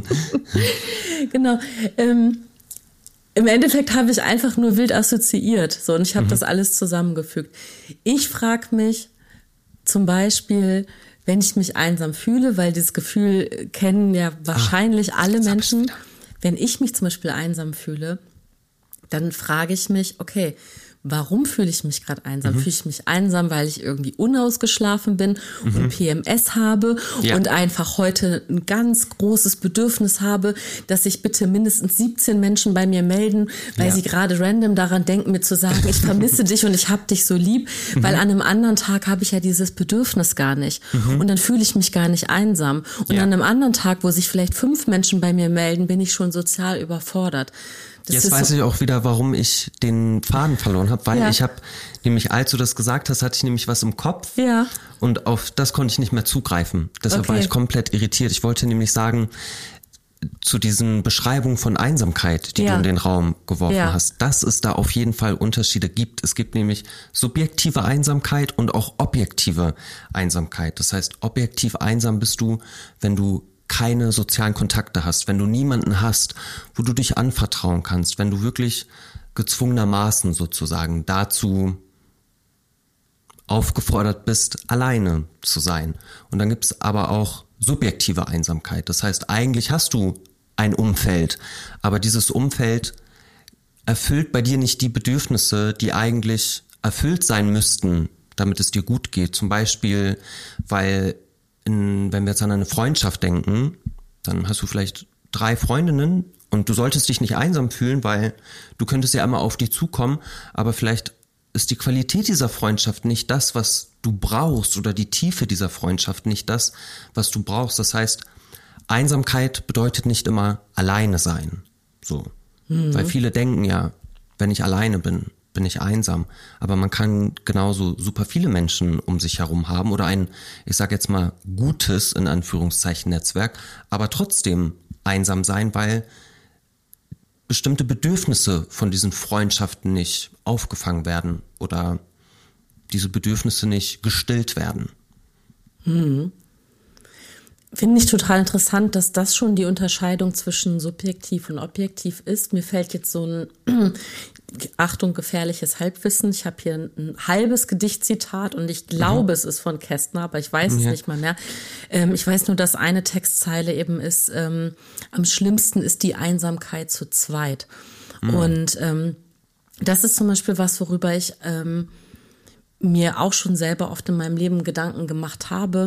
Genau. Im Endeffekt habe ich einfach nur wild assoziiert. So, und ich habe das alles zusammengefügt. Ich frage mich zum Beispiel, wenn ich mich einsam fühle, weil dieses Gefühl kennen ja wahrscheinlich alle Menschen. Wenn ich mich zum Beispiel einsam fühle, dann frage ich mich, okay, warum fühle ich mich gerade einsam? Fühle ich mich einsam, weil ich irgendwie unausgeschlafen bin und PMS habe und einfach heute ein ganz großes Bedürfnis habe, dass sich bitte mindestens 17 Menschen bei mir melden, weil sie gerade random daran denken, mir zu sagen, ich vermisse dich und ich hab dich so lieb, weil an einem anderen Tag habe ich ja dieses Bedürfnis gar nicht. Und dann fühle ich mich gar nicht einsam. Und an einem anderen Tag, wo sich vielleicht 5 Menschen bei mir melden, bin ich schon sozial überfordert. Jetzt weiß ich auch wieder, warum ich den Faden verloren habe, weil ich habe nämlich, als du das gesagt hast, hatte ich nämlich was im Kopf und auf das konnte ich nicht mehr zugreifen. Deshalb war ich komplett irritiert. Ich wollte nämlich sagen, zu diesen Beschreibungen von Einsamkeit, die du in den Raum geworfen hast, dass es da auf jeden Fall Unterschiede gibt. Es gibt nämlich subjektive Einsamkeit und auch objektive Einsamkeit. Das heißt, objektiv einsam bist du, wenn du keine sozialen Kontakte hast, wenn du niemanden hast, wo du dich anvertrauen kannst, wenn du wirklich gezwungenermaßen sozusagen dazu aufgefordert bist, alleine zu sein. Und dann gibt es aber auch subjektive Einsamkeit. Das heißt, eigentlich hast du ein Umfeld, aber dieses Umfeld erfüllt bei dir nicht die Bedürfnisse, die eigentlich erfüllt sein müssten, damit es dir gut geht. Zum Beispiel, weil wenn wir jetzt an eine Freundschaft denken, dann hast du vielleicht 3 Freundinnen und du solltest dich nicht einsam fühlen, weil du könntest ja immer auf die zukommen, aber vielleicht ist die Qualität dieser Freundschaft nicht das, was du brauchst oder die Tiefe dieser Freundschaft nicht das, was du brauchst. Das heißt, Einsamkeit bedeutet nicht immer alleine sein. So. Weil viele denken ja, wenn ich alleine bin ich einsam. Aber man kann genauso super viele Menschen um sich herum haben oder ein, ich sag jetzt mal, gutes, in Anführungszeichen, Netzwerk, aber trotzdem einsam sein, weil bestimmte Bedürfnisse von diesen Freundschaften nicht aufgefangen werden oder diese Bedürfnisse nicht gestillt werden. Finde ich total interessant, dass das schon die Unterscheidung zwischen subjektiv und objektiv ist. Mir fällt jetzt so ein, Achtung, gefährliches Halbwissen. Ich habe hier ein halbes Gedichtzitat und ich glaube, es ist von Kästner, aber ich weiß es nicht mal mehr. Ich weiß nur, dass eine Textzeile eben ist, am schlimmsten ist die Einsamkeit zu zweit. Und das ist zum Beispiel was, worüber ich mir auch schon selber oft in meinem Leben Gedanken gemacht habe,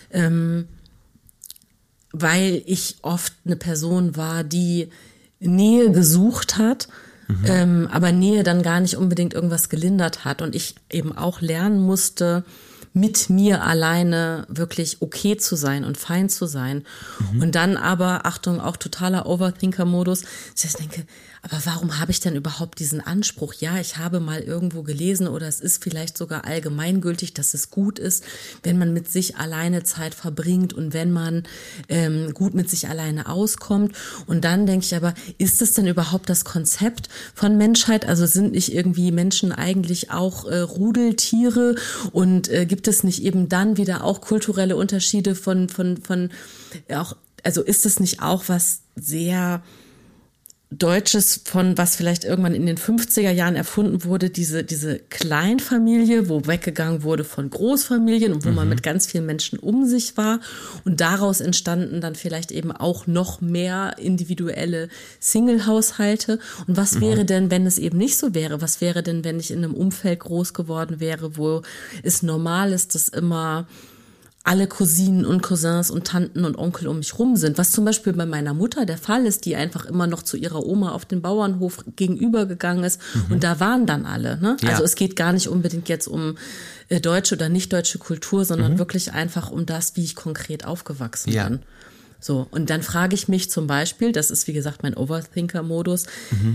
weil ich oft eine Person war, die Nähe gesucht hat, aber Nähe dann gar nicht unbedingt irgendwas gelindert hat. Und ich eben auch lernen musste, mit mir alleine wirklich okay zu sein und fein zu sein. Und dann aber, Achtung, auch totaler Overthinker-Modus, dass ich denke, aber warum habe ich denn überhaupt diesen Anspruch? Ja, ich habe mal irgendwo gelesen oder es ist vielleicht sogar allgemeingültig, dass es gut ist, wenn man mit sich alleine Zeit verbringt und wenn man gut mit sich alleine auskommt. Und dann denke ich aber, ist es denn überhaupt das Konzept von Menschheit? Also sind nicht irgendwie Menschen eigentlich auch Rudeltiere und gibt es nicht eben dann wieder auch kulturelle Unterschiede von auch, also ist es nicht auch was sehr Deutsches von, was vielleicht irgendwann in den 50er Jahren erfunden wurde, diese Kleinfamilie, wo weggegangen wurde von Großfamilien und wo man mit ganz vielen Menschen um sich war und daraus entstanden dann vielleicht eben auch noch mehr individuelle Single-Haushalte. Und was wäre denn, wenn es eben nicht so wäre? Was wäre denn, wenn ich in einem Umfeld groß geworden wäre, wo es normal ist, dass immer alle Cousinen und Cousins und Tanten und Onkel um mich rum sind, was zum Beispiel bei meiner Mutter der Fall ist, die einfach immer noch zu ihrer Oma auf den Bauernhof gegenüber gegangen ist und da waren dann alle. Ne? Ja. Also es geht gar nicht unbedingt jetzt um deutsche oder nicht deutsche Kultur, sondern wirklich einfach um das, wie ich konkret aufgewachsen bin. So, und dann frage ich mich zum Beispiel, das ist wie gesagt mein Overthinker-Modus,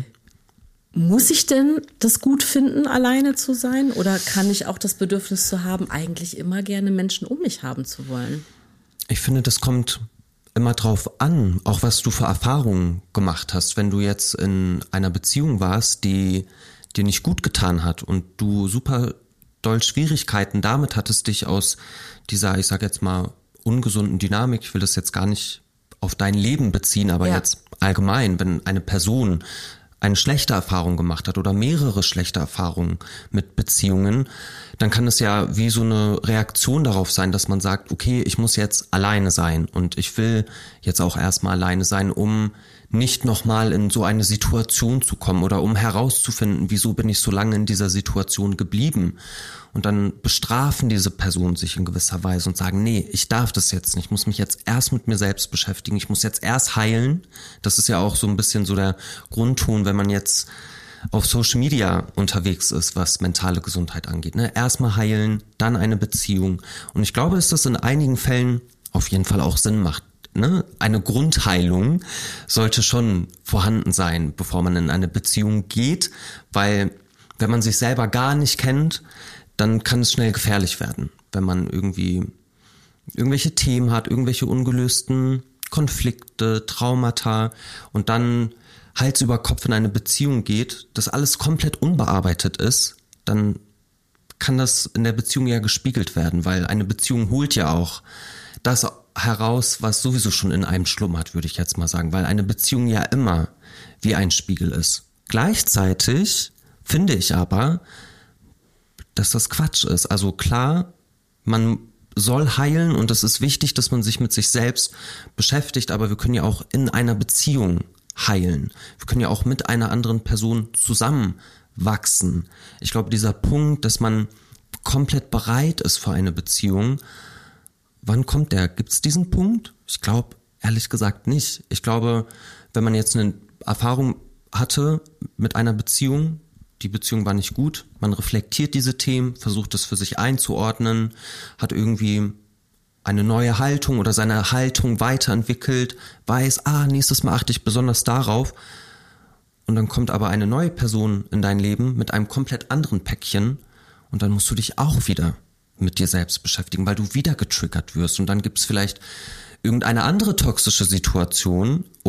muss ich denn das gut finden, alleine zu sein? Oder kann ich auch das Bedürfnis zu haben, eigentlich immer gerne Menschen um mich haben zu wollen? Ich finde, das kommt immer drauf an, auch was du für Erfahrungen gemacht hast. Wenn du jetzt in einer Beziehung warst, die dir nicht gut getan hat und du super doll Schwierigkeiten damit hattest, dich aus dieser, ich sag jetzt mal, ungesunden Dynamik, ich will das jetzt gar nicht auf dein Leben beziehen, aber jetzt allgemein, wenn eine Person eine schlechte Erfahrung gemacht hat oder mehrere schlechte Erfahrungen mit Beziehungen, dann kann es ja wie so eine Reaktion darauf sein, dass man sagt, okay, ich muss jetzt alleine sein und ich will jetzt auch erstmal alleine sein, um nicht nochmal in so eine Situation zu kommen oder um herauszufinden, wieso bin ich so lange in dieser Situation geblieben. Und dann bestrafen diese Personen sich in gewisser Weise und sagen, nee, ich darf das jetzt nicht, ich muss mich jetzt erst mit mir selbst beschäftigen, ich muss jetzt erst heilen. Das ist ja auch so ein bisschen so der Grundton, wenn man jetzt auf Social Media unterwegs ist, was mentale Gesundheit angeht. Ne? Erstmal heilen, dann eine Beziehung. Und ich glaube, dass das in einigen Fällen auf jeden Fall auch Sinn macht. Ne? Eine Grundheilung sollte schon vorhanden sein, bevor man in eine Beziehung geht, weil wenn man sich selber gar nicht kennt, dann kann es schnell gefährlich werden, wenn man irgendwie irgendwelche Themen hat, irgendwelche ungelösten Konflikte, Traumata und dann Hals über Kopf in eine Beziehung geht, das alles komplett unbearbeitet ist, dann kann das in der Beziehung ja gespiegelt werden, weil eine Beziehung holt ja auch das heraus, was sowieso schon in einem schlummert, würde ich jetzt mal sagen, weil eine Beziehung ja immer wie ein Spiegel ist. Gleichzeitig finde ich aber, dass das Quatsch ist. Also klar, man soll heilen und es ist wichtig, dass man sich mit sich selbst beschäftigt, aber wir können ja auch in einer Beziehung heilen. Wir können ja auch mit einer anderen Person zusammenwachsen. Ich glaube, dieser Punkt, dass man komplett bereit ist für eine Beziehung, wann kommt der? Gibt es diesen Punkt? Ich glaube, ehrlich gesagt nicht. Ich glaube, wenn man jetzt eine Erfahrung hatte mit einer Beziehung, die Beziehung war nicht gut, man reflektiert diese Themen, versucht es für sich einzuordnen, hat irgendwie eine neue Haltung oder seine Haltung weiterentwickelt, weiß, nächstes Mal achte ich besonders darauf und dann kommt aber eine neue Person in dein Leben mit einem komplett anderen Päckchen und dann musst du dich auch wieder mit dir selbst beschäftigen, weil du wieder getriggert wirst und dann gibt es vielleicht irgendeine andere toxische Situation oder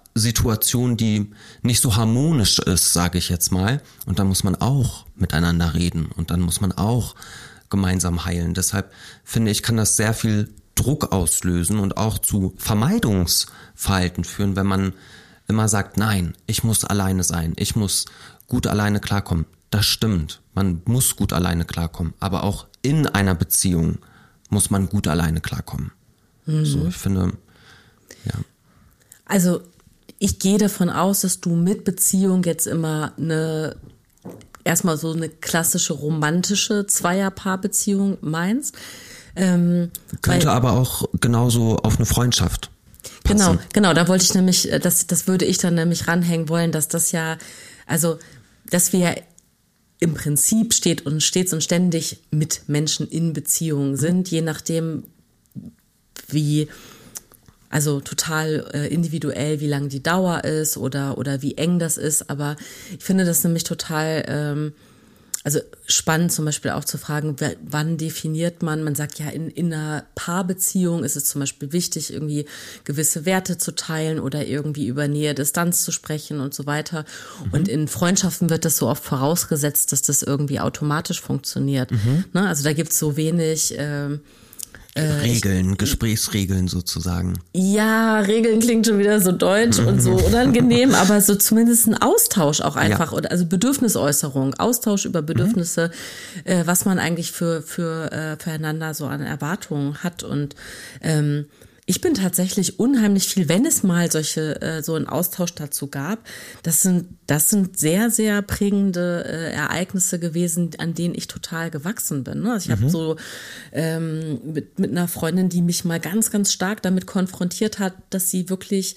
Situation, die nicht so harmonisch ist, sage ich jetzt mal. Und dann muss man auch miteinander reden und dann muss man auch gemeinsam heilen. Deshalb finde ich, kann das sehr viel Druck auslösen und auch zu Vermeidungsverhalten führen, wenn man immer sagt, nein, ich muss alleine sein, ich muss gut alleine klarkommen. Das stimmt, man muss gut alleine klarkommen, aber auch in einer Beziehung muss man gut alleine klarkommen. So, ich finde, ja. Also ich gehe davon aus, dass du mit Beziehung jetzt immer erstmal so eine klassische romantische Zweierpaarbeziehung meinst. Könnte aber auch genauso auf eine Freundschaft passen. Genau, da wollte ich nämlich, das würde ich dann nämlich ranhängen wollen, dass das ja, also, dass wir im Prinzip stets und ständig mit Menschen in Beziehung sind, je nachdem wie, also total individuell, wie lang die Dauer ist oder wie eng das ist. Aber ich finde das nämlich total also spannend zum Beispiel auch zu fragen, wann definiert man sagt ja, in einer Paarbeziehung ist es zum Beispiel wichtig, irgendwie gewisse Werte zu teilen oder irgendwie über Nähe, Distanz zu sprechen und so weiter. Und in Freundschaften wird das so oft vorausgesetzt, dass das irgendwie automatisch funktioniert. Ne? Also da gibt's so wenig Regeln, Gesprächsregeln sozusagen. Ja, Regeln klingt schon wieder so deutsch und so unangenehm, aber so zumindest ein Austausch auch einfach, also Bedürfnisäußerung, Austausch über Bedürfnisse, was man eigentlich füreinander so an Erwartungen hat. Und ich bin tatsächlich unheimlich viel, wenn es mal so einen Austausch dazu gab, das sind sehr, sehr prägende Ereignisse gewesen, an denen ich total gewachsen bin. Ne? Also ich habe so mit einer Freundin, die mich mal ganz, ganz stark damit konfrontiert hat, dass sie wirklich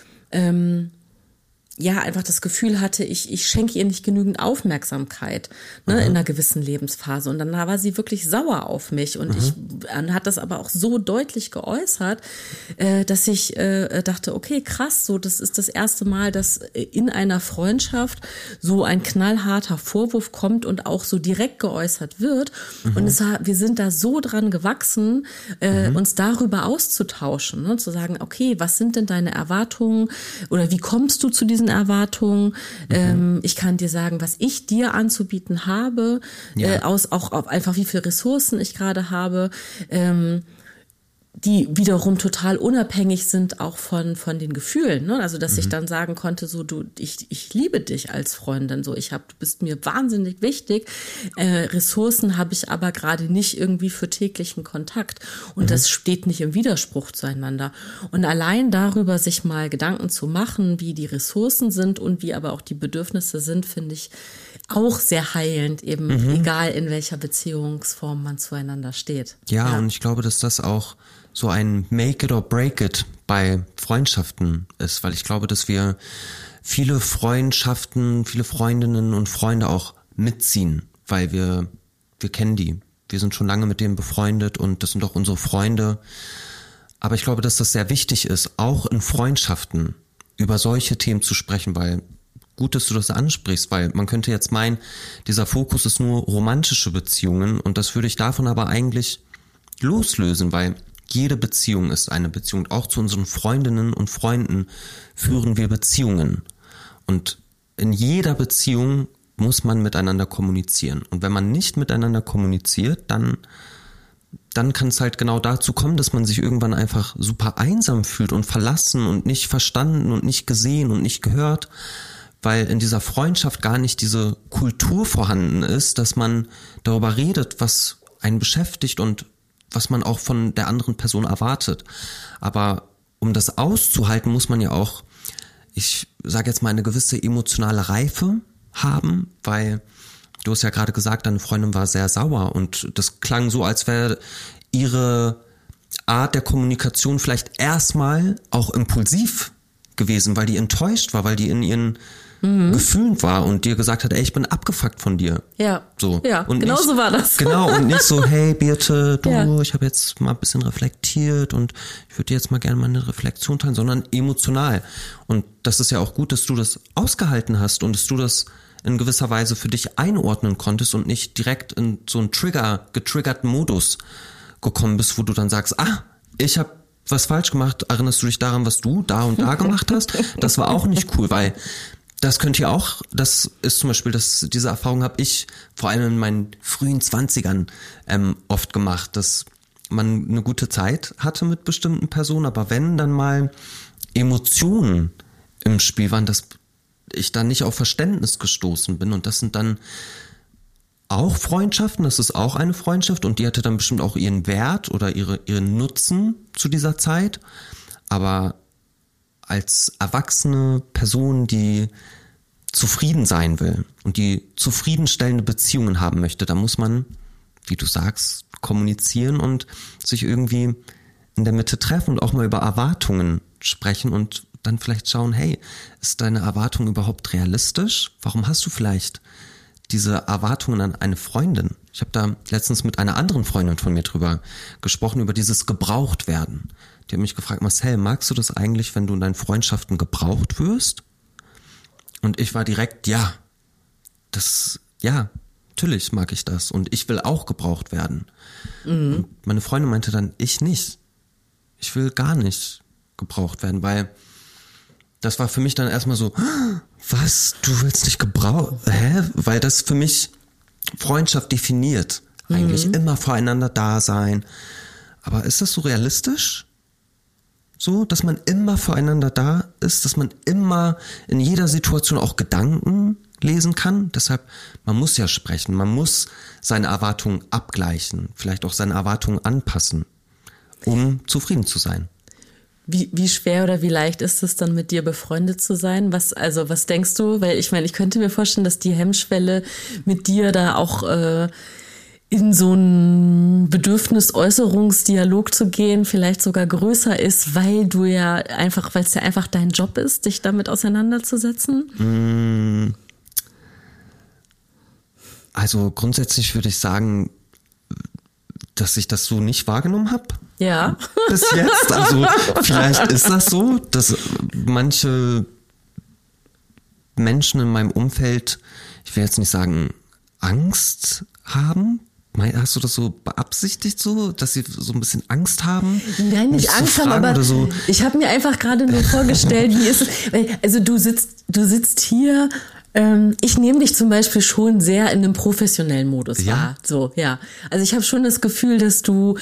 einfach das Gefühl hatte, ich schenke ihr nicht genügend Aufmerksamkeit, ne, in einer gewissen Lebensphase. Und dann war sie wirklich sauer auf mich. Und hat das aber auch so deutlich geäußert, dass ich dachte, okay, krass, so, das ist das erste Mal, dass in einer Freundschaft so ein knallharter Vorwurf kommt und auch so direkt geäußert wird. Und wir sind da so dran gewachsen, uns darüber auszutauschen, ne, zu sagen, okay, was sind denn deine Erwartungen oder wie kommst du zu diesen Erwartungen? Ich kann dir sagen, was ich dir anzubieten habe, auch einfach wie viele Ressourcen ich gerade habe, die wiederum total unabhängig sind auch von den Gefühlen, ne? Also dass ich dann sagen konnte, so ich liebe dich als Freundin, so du bist mir wahnsinnig wichtig. Ressourcen habe ich aber gerade nicht irgendwie für täglichen Kontakt und das steht nicht im Widerspruch zueinander. Und allein darüber sich mal Gedanken zu machen, wie die Ressourcen sind und wie aber auch die Bedürfnisse sind, finde ich auch sehr heilend, eben egal in welcher Beziehungsform man zueinander steht. Ja, und ich glaube, dass das auch so ein Make it or break it bei Freundschaften ist, weil ich glaube, dass wir viele Freundschaften, viele Freundinnen und Freunde auch mitziehen, weil wir kennen die. Wir sind schon lange mit denen befreundet und das sind auch unsere Freunde. Aber ich glaube, dass das sehr wichtig ist, auch in Freundschaften über solche Themen zu sprechen, weil gut, dass du das ansprichst, weil man könnte jetzt meinen, dieser Fokus ist nur romantische Beziehungen und das würde ich davon aber eigentlich loslösen, weil jede Beziehung ist eine Beziehung. Auch zu unseren Freundinnen und Freunden führen wir Beziehungen. Und in jeder Beziehung muss man miteinander kommunizieren. Und wenn man nicht miteinander kommuniziert, dann kann es halt genau dazu kommen, dass man sich irgendwann einfach super einsam fühlt und verlassen und nicht verstanden und nicht gesehen und nicht gehört, weil in dieser Freundschaft gar nicht diese Kultur vorhanden ist, dass man darüber redet, was einen beschäftigt und was man auch von der anderen Person erwartet. Aber um das auszuhalten, muss man ja auch, ich sage jetzt mal, eine gewisse emotionale Reife haben, weil du hast ja gerade gesagt, deine Freundin war sehr sauer und das klang so, als wäre ihre Art der Kommunikation vielleicht erstmal auch impulsiv gewesen, weil die enttäuscht war, weil die in ihren Gefühlen war und dir gesagt hat, ey, ich bin abgefuckt von dir. Ja, so. Ja, und genau nicht, so war das. Genau, und nicht so, hey Birte, ich habe jetzt mal ein bisschen reflektiert und ich würde dir jetzt mal gerne meine Reflexion teilen, sondern emotional. Und das ist ja auch gut, dass du das ausgehalten hast und dass du das in gewisser Weise für dich einordnen konntest und nicht direkt in so einen getriggerten Modus gekommen bist, wo du dann sagst, ich habe was falsch gemacht? Erinnerst du dich daran, was du da und da gemacht hast? Das war auch nicht cool, weil das könnte ja auch, das ist zum Beispiel, diese Erfahrung habe ich vor allem in meinen frühen 20ern oft gemacht, dass man eine gute Zeit hatte mit bestimmten Personen, aber wenn dann mal Emotionen im Spiel waren, dass ich dann nicht auf Verständnis gestoßen bin, und das sind dann auch Freundschaften, das ist auch eine Freundschaft und die hatte dann bestimmt auch ihren Wert oder ihren Nutzen zu dieser Zeit, aber als erwachsene Person, die zufrieden sein will und die zufriedenstellende Beziehungen haben möchte, da muss man, wie du sagst, kommunizieren und sich irgendwie in der Mitte treffen und auch mal über Erwartungen sprechen und dann vielleicht schauen, hey, ist deine Erwartung überhaupt realistisch? Warum hast du vielleicht diese Erwartungen an eine Freundin? Ich habe da letztens mit einer anderen Freundin von mir drüber gesprochen, über dieses Gebrauchtwerden. Die hat mich gefragt, Marcel, magst du das eigentlich, wenn du in deinen Freundschaften gebraucht wirst? Und ich war direkt, ja, natürlich mag ich das und ich will auch gebraucht werden. Und meine Freundin meinte dann, ich nicht. Ich will gar nicht gebraucht werden, weil das war für mich dann erstmal so, was, du willst nicht gebraucht? Weil das für mich Freundschaft definiert. Eigentlich immer voreinander da sein. Aber ist das so realistisch? So, dass man immer voreinander da ist, dass man immer in jeder Situation auch Gedanken lesen kann. Deshalb, man muss ja sprechen, man muss seine Erwartungen abgleichen, vielleicht auch seine Erwartungen anpassen, um zufrieden zu sein. Wie schwer oder wie leicht ist es dann, mit dir befreundet zu sein? Was denkst du? Weil ich meine, ich könnte mir vorstellen, dass die Hemmschwelle mit dir da auch in so einen Bedürfnisäußerungsdialog zu gehen vielleicht sogar größer ist, weil es ja einfach dein Job ist, dich damit auseinanderzusetzen? Also grundsätzlich würde ich sagen, dass ich das so nicht wahrgenommen habe. Ja. Bis jetzt. Also vielleicht ist das so, dass manche Menschen in meinem Umfeld, ich will jetzt nicht sagen, Angst haben. Hast du das so beabsichtigt so, dass sie so ein bisschen Angst haben? Nein, nicht Angst haben, aber so. Ich habe mir einfach gerade nur vorgestellt, wie ist es, also du sitzt hier, ich nehme dich zum Beispiel schon sehr in einem professionellen Modus wahr. So, ja. Also ich habe schon das Gefühl, dass du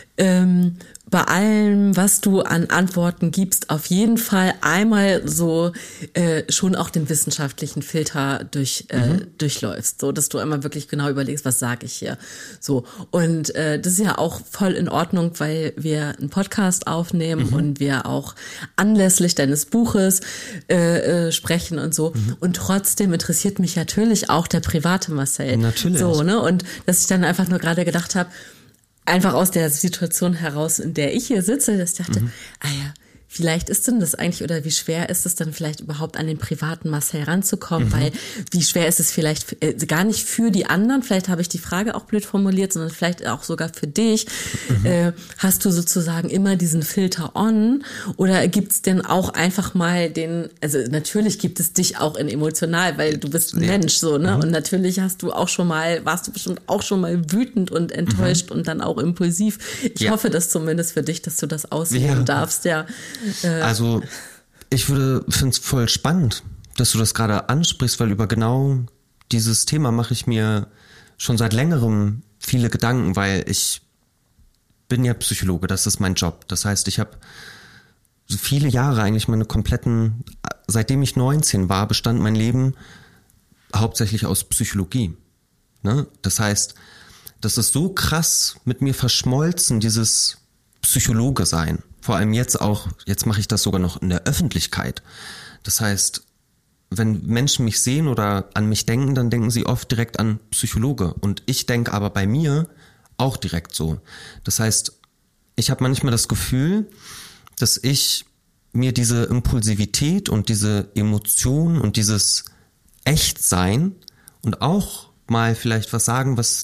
bei allem, was du an Antworten gibst, auf jeden Fall einmal so schon auch den wissenschaftlichen Filter durchläufst, so dass du einmal wirklich genau überlegst, was sage ich hier, so. Und das ist ja auch voll in Ordnung, weil wir einen Podcast aufnehmen und wir auch anlässlich deines Buches sprechen und so. Und trotzdem interessiert mich natürlich auch der private Marcel. Natürlich. So, ne? Und dass ich dann einfach nur gerade gedacht habe, einfach aus der Situation heraus, in der ich hier sitze, dass ich dachte, vielleicht ist denn das eigentlich, oder wie schwer ist es dann vielleicht überhaupt an den privaten Marcel ranzukommen, weil wie schwer ist es vielleicht gar nicht für die anderen, vielleicht habe ich die Frage auch blöd formuliert, sondern vielleicht auch sogar für dich, hast du sozusagen immer diesen Filter on, oder gibt's denn auch einfach mal also natürlich gibt es dich auch in emotional, weil du bist ein Mensch, so, ne, und natürlich warst du bestimmt auch schon mal wütend und enttäuscht und dann auch impulsiv. Ich hoffe das zumindest für dich, dass du das ausleben darfst, ja. Also ich finde es voll spannend, dass du das gerade ansprichst, weil über genau dieses Thema mache ich mir schon seit längerem viele Gedanken, weil ich bin ja Psychologe, das ist mein Job. Das heißt, ich habe so viele Jahre eigentlich seitdem ich 19 war, bestand mein Leben hauptsächlich aus Psychologie. Ne? Das heißt, das ist so krass mit mir verschmolzen, dieses Psychologe sein. Vor allem jetzt mache ich das sogar noch in der Öffentlichkeit. Das heißt, wenn Menschen mich sehen oder an mich denken, dann denken sie oft direkt an Psychologe. Und ich denke aber bei mir auch direkt so. Das heißt, ich habe manchmal das Gefühl, dass ich mir diese Impulsivität und diese Emotion und dieses Echtsein und auch mal vielleicht was sagen, was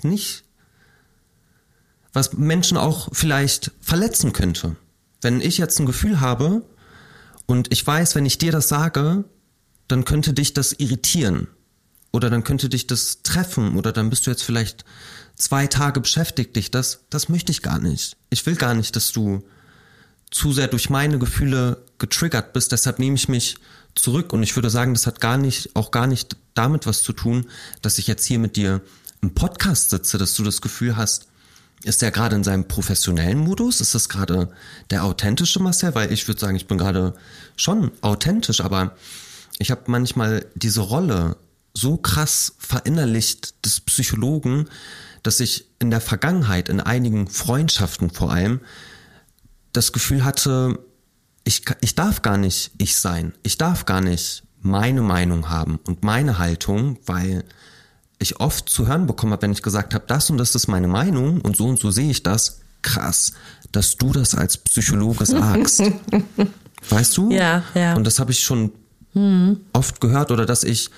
Menschen auch vielleicht verletzen könnte. Wenn ich jetzt ein Gefühl habe und ich weiß, wenn ich dir das sage, dann könnte dich das irritieren oder dann könnte dich das treffen oder dann bist du jetzt vielleicht 2 Tage beschäftigt dich, das möchte ich gar nicht. Ich will gar nicht, dass du zu sehr durch meine Gefühle getriggert bist, deshalb nehme ich mich zurück. Und ich würde sagen, das hat auch gar nicht damit was zu tun, dass ich jetzt hier mit dir im Podcast sitze, dass du das Gefühl hast, ist der gerade in seinem professionellen Modus? Ist das gerade der authentische Marcel? Weil ich würde sagen, ich bin gerade schon authentisch, aber ich habe manchmal diese Rolle so krass verinnerlicht des Psychologen, dass ich in der Vergangenheit, in einigen Freundschaften vor allem, das Gefühl hatte, ich darf gar nicht ich sein. Ich darf gar nicht meine Meinung haben und meine Haltung, weil ich oft zu hören bekommen habe, wenn ich gesagt habe, das und das ist meine Meinung und so sehe ich das. Krass, dass du das als Psychologe sagst. Weißt du? Ja. Und das habe ich schon oft gehört, oder dass ich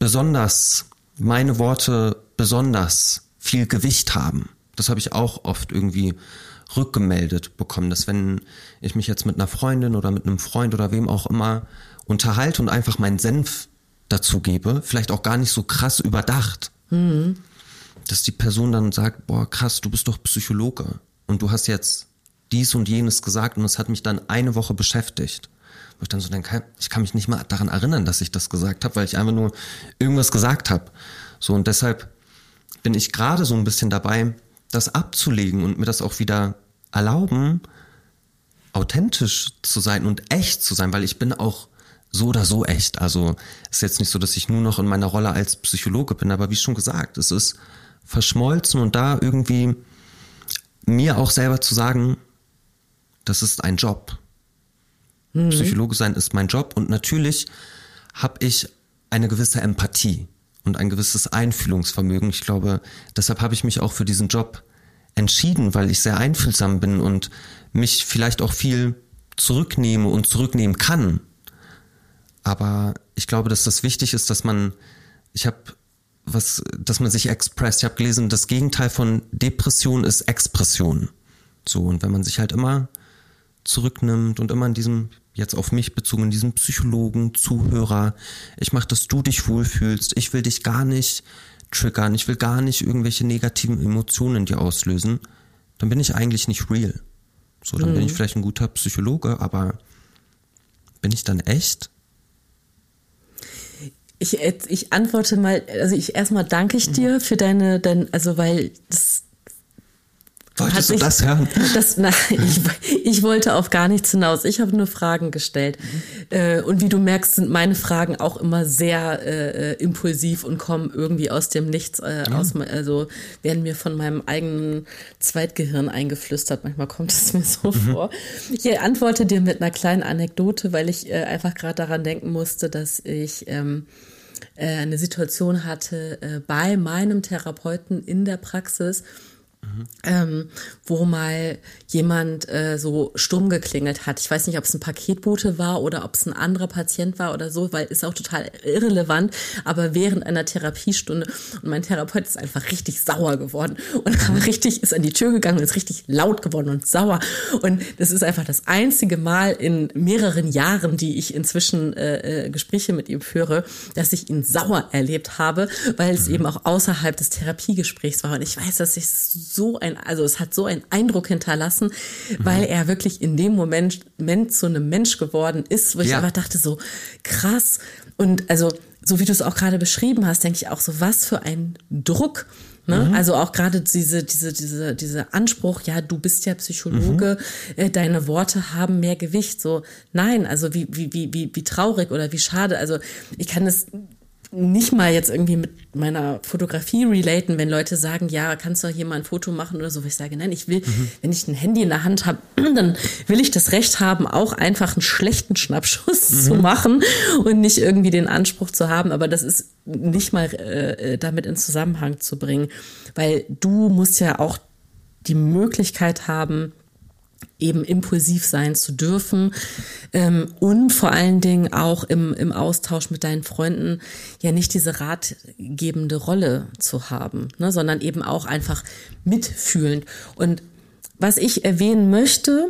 meine Worte besonders viel Gewicht haben. Das habe ich auch oft irgendwie rückgemeldet bekommen, dass wenn ich mich jetzt mit einer Freundin oder mit einem Freund oder wem auch immer unterhalte und einfach meinen Senf dazu gebe, vielleicht auch gar nicht so krass überdacht, dass die Person dann sagt, boah krass, du bist doch Psychologe und du hast jetzt dies und jenes gesagt und das hat mich dann eine Woche beschäftigt. Wo ich dann so denke, ich kann mich nicht mal daran erinnern, dass ich das gesagt habe, weil ich einfach nur irgendwas gesagt habe. So, und deshalb bin ich gerade so ein bisschen dabei, das abzulegen und mir das auch wieder erlauben, authentisch zu sein und echt zu sein, weil ich bin auch so oder so echt. Also ist jetzt nicht so, dass ich nur noch in meiner Rolle als Psychologe bin, aber wie schon gesagt, es ist verschmolzen und da irgendwie mir auch selber zu sagen, das ist ein Job. Psychologe sein ist mein Job und natürlich habe ich eine gewisse Empathie und ein gewisses Einfühlungsvermögen. Ich glaube, deshalb habe ich mich auch für diesen Job entschieden, weil ich sehr einfühlsam bin und mich vielleicht auch viel zurücknehme und zurücknehmen kann. Aber ich glaube, dass das wichtig ist, dass man sich expresst. Ich habe gelesen, das Gegenteil von Depression ist Expression. So, und wenn man sich halt immer zurücknimmt und immer in diesem, jetzt auf mich bezogen, in diesem Psychologen, Zuhörer, ich mache, dass du dich wohlfühlst, ich will dich gar nicht triggern, ich will gar nicht irgendwelche negativen Emotionen in dir auslösen, dann bin ich eigentlich nicht real. So, dann bin ich vielleicht ein guter Psychologe, aber bin ich dann echt? Ich antworte mal, also erstmal danke ich dir für weil das. Wolltest du das hören? Ich wollte auf gar nichts hinaus. Ich habe nur Fragen gestellt. Und wie du merkst, sind meine Fragen auch immer sehr impulsiv und kommen irgendwie aus dem Nichts. Also werden mir von meinem eigenen Zweitgehirn eingeflüstert. Manchmal kommt es mir so vor. Ich antworte dir mit einer kleinen Anekdote, weil ich einfach gerade daran denken musste, dass ich eine Situation hatte bei meinem Therapeuten in der Praxis, wo mal jemand so stumm geklingelt hat. Ich weiß nicht, ob es ein Paketbote war oder ob es ein anderer Patient war oder so, weil ist auch total irrelevant, aber während einer Therapiestunde und mein Therapeut ist einfach richtig sauer geworden und ist an die Tür gegangen und ist richtig laut geworden und sauer und das ist einfach das einzige Mal in mehreren Jahren, die ich inzwischen Gespräche mit ihm führe, dass ich ihn sauer erlebt habe, weil es eben auch außerhalb des Therapiegesprächs war und ich weiß, dass ich es hat so einen Eindruck hinterlassen, weil er wirklich in dem Moment zu einem Mensch geworden ist, wo ich einfach dachte, so krass. Und also, so wie du es auch gerade beschrieben hast, denke ich auch so, was für ein Druck. Ne? Also auch gerade diese Anspruch, ja, du bist ja Psychologe, deine Worte haben mehr Gewicht. So, nein, also wie traurig oder wie schade. Also ich kann es nicht mal jetzt irgendwie mit meiner Fotografie relaten, wenn Leute sagen, ja, kannst du hier mal ein Foto machen oder so, wo ich sage, nein, ich will, wenn ich ein Handy in der Hand habe, dann will ich das Recht haben, auch einfach einen schlechten Schnappschuss zu machen und nicht irgendwie den Anspruch zu haben, aber das ist nicht mal damit in Zusammenhang zu bringen, weil du musst ja auch die Möglichkeit haben, eben impulsiv sein zu dürfen und vor allen Dingen auch im Austausch mit deinen Freunden ja nicht diese ratgebende Rolle zu haben, ne, sondern eben auch einfach mitfühlend. Und was ich erwähnen möchte,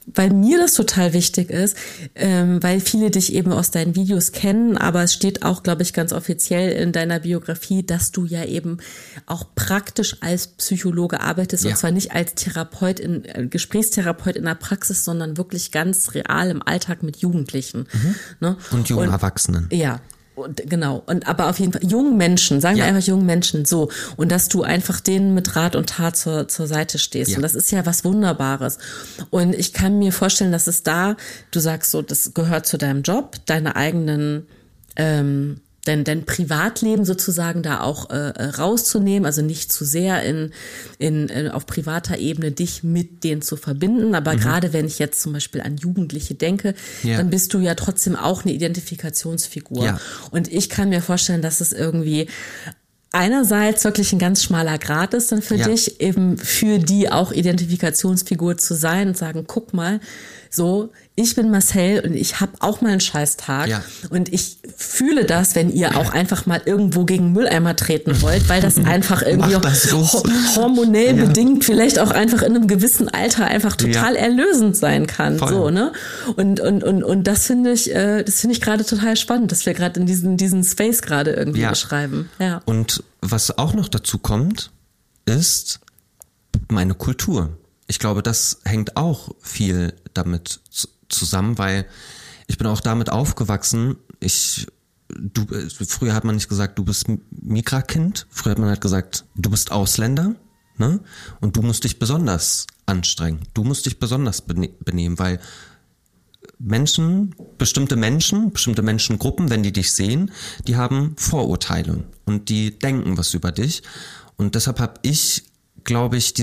weil mir das total wichtig ist, weil viele dich eben aus deinen Videos kennen, aber es steht auch, glaube ich, ganz offiziell in deiner Biografie, dass du ja eben auch praktisch als Psychologe arbeitest, und zwar nicht als Gesprächstherapeut in der Praxis, sondern wirklich ganz real im Alltag mit Jugendlichen. Ne? Und jungen Erwachsenen. Ja. Und, genau. Und aber auf jeden Fall jungen Menschen, sagen wir einfach jungen Menschen, so. Und dass du einfach denen mit Rat und Tat zur Seite stehst. Und das ist ja was Wunderbares. Und ich kann mir vorstellen, dass es da, du sagst so, das gehört zu deinem Job, deine eigenen, dein Privatleben sozusagen da auch rauszunehmen, also nicht zu sehr auf privater Ebene dich mit denen zu verbinden. Aber gerade wenn ich jetzt zum Beispiel an Jugendliche denke, dann bist du ja trotzdem auch eine Identifikationsfigur. Ja. Und ich kann mir vorstellen, dass es irgendwie einerseits wirklich ein ganz schmaler Grat ist dann für dich, eben für die auch Identifikationsfigur zu sein und sagen, guck mal, so, ich bin Marcel und ich habe auch mal einen Scheißtag und ich fühle das, wenn ihr auch einfach mal irgendwo gegen Mülleimer treten wollt, weil das einfach irgendwie hormonell bedingt vielleicht auch einfach in einem gewissen Alter einfach total erlösend sein kann. Voll. So, ne? Und das finde ich gerade total spannend, dass wir gerade in diesen Space gerade irgendwie beschreiben. Ja. Und was auch noch dazu kommt, ist meine Kultur. Ich glaube, das hängt auch viel damit zusammen, weil ich bin auch damit aufgewachsen. Früher hat man nicht gesagt, du bist Migra-Kind. Früher hat man halt gesagt, du bist Ausländer, ne? Und du musst dich besonders anstrengen. Du musst dich besonders benehmen, weil bestimmte Menschengruppen, wenn die dich sehen, die haben Vorurteile und die denken was über dich. Und deshalb habe ich, glaube ich,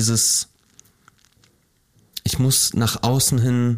ich muss nach außen hin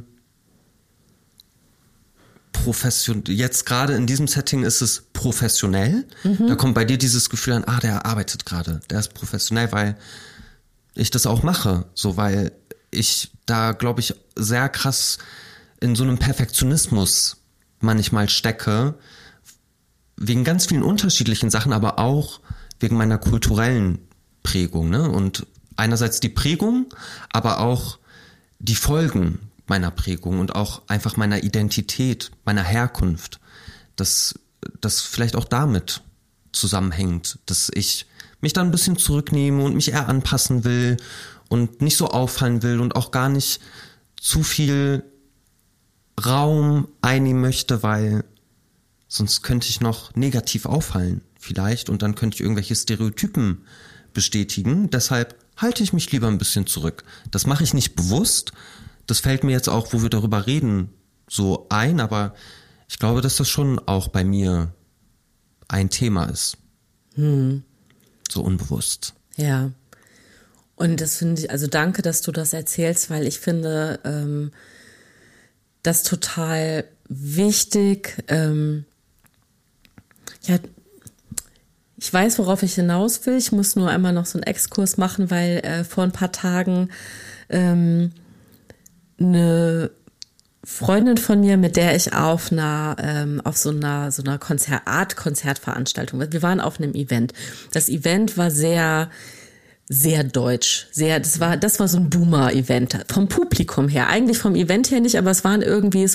jetzt gerade in diesem Setting ist es professionell. Da kommt bei dir dieses Gefühl an, der arbeitet gerade, der ist professionell, weil ich das auch mache, so, weil ich da, glaube ich, sehr krass in so einem Perfektionismus manchmal stecke, wegen ganz vielen unterschiedlichen Sachen, aber auch wegen meiner kulturellen Prägung, ne? Und einerseits die Prägung, aber auch die Folgen meiner Prägung und auch einfach meiner Identität, meiner Herkunft, dass das vielleicht auch damit zusammenhängt, dass ich mich da ein bisschen zurücknehme und mich eher anpassen will und nicht so auffallen will und auch gar nicht zu viel Raum einnehmen möchte, weil sonst könnte ich noch negativ auffallen vielleicht und dann könnte ich irgendwelche Stereotypen bestätigen. Deshalb halte ich mich lieber ein bisschen zurück. Das mache ich nicht bewusst. Das fällt mir jetzt auch, wo wir darüber reden, so ein, aber ich glaube, dass das schon auch bei mir ein Thema ist. So unbewusst. Ja. Und das finde ich, also danke, dass du das erzählst, weil ich finde das total wichtig. Ich weiß, worauf ich hinaus will. Ich muss nur einmal noch so einen Exkurs machen, weil vor ein paar Tagen eine Freundin von mir, mit der ich auf so einer Konzertveranstaltung. Wir waren auf einem Event. Das Event war sehr deutsch. Das war so ein Boomer-Event. Vom Publikum her. Eigentlich vom Event her nicht, aber es hat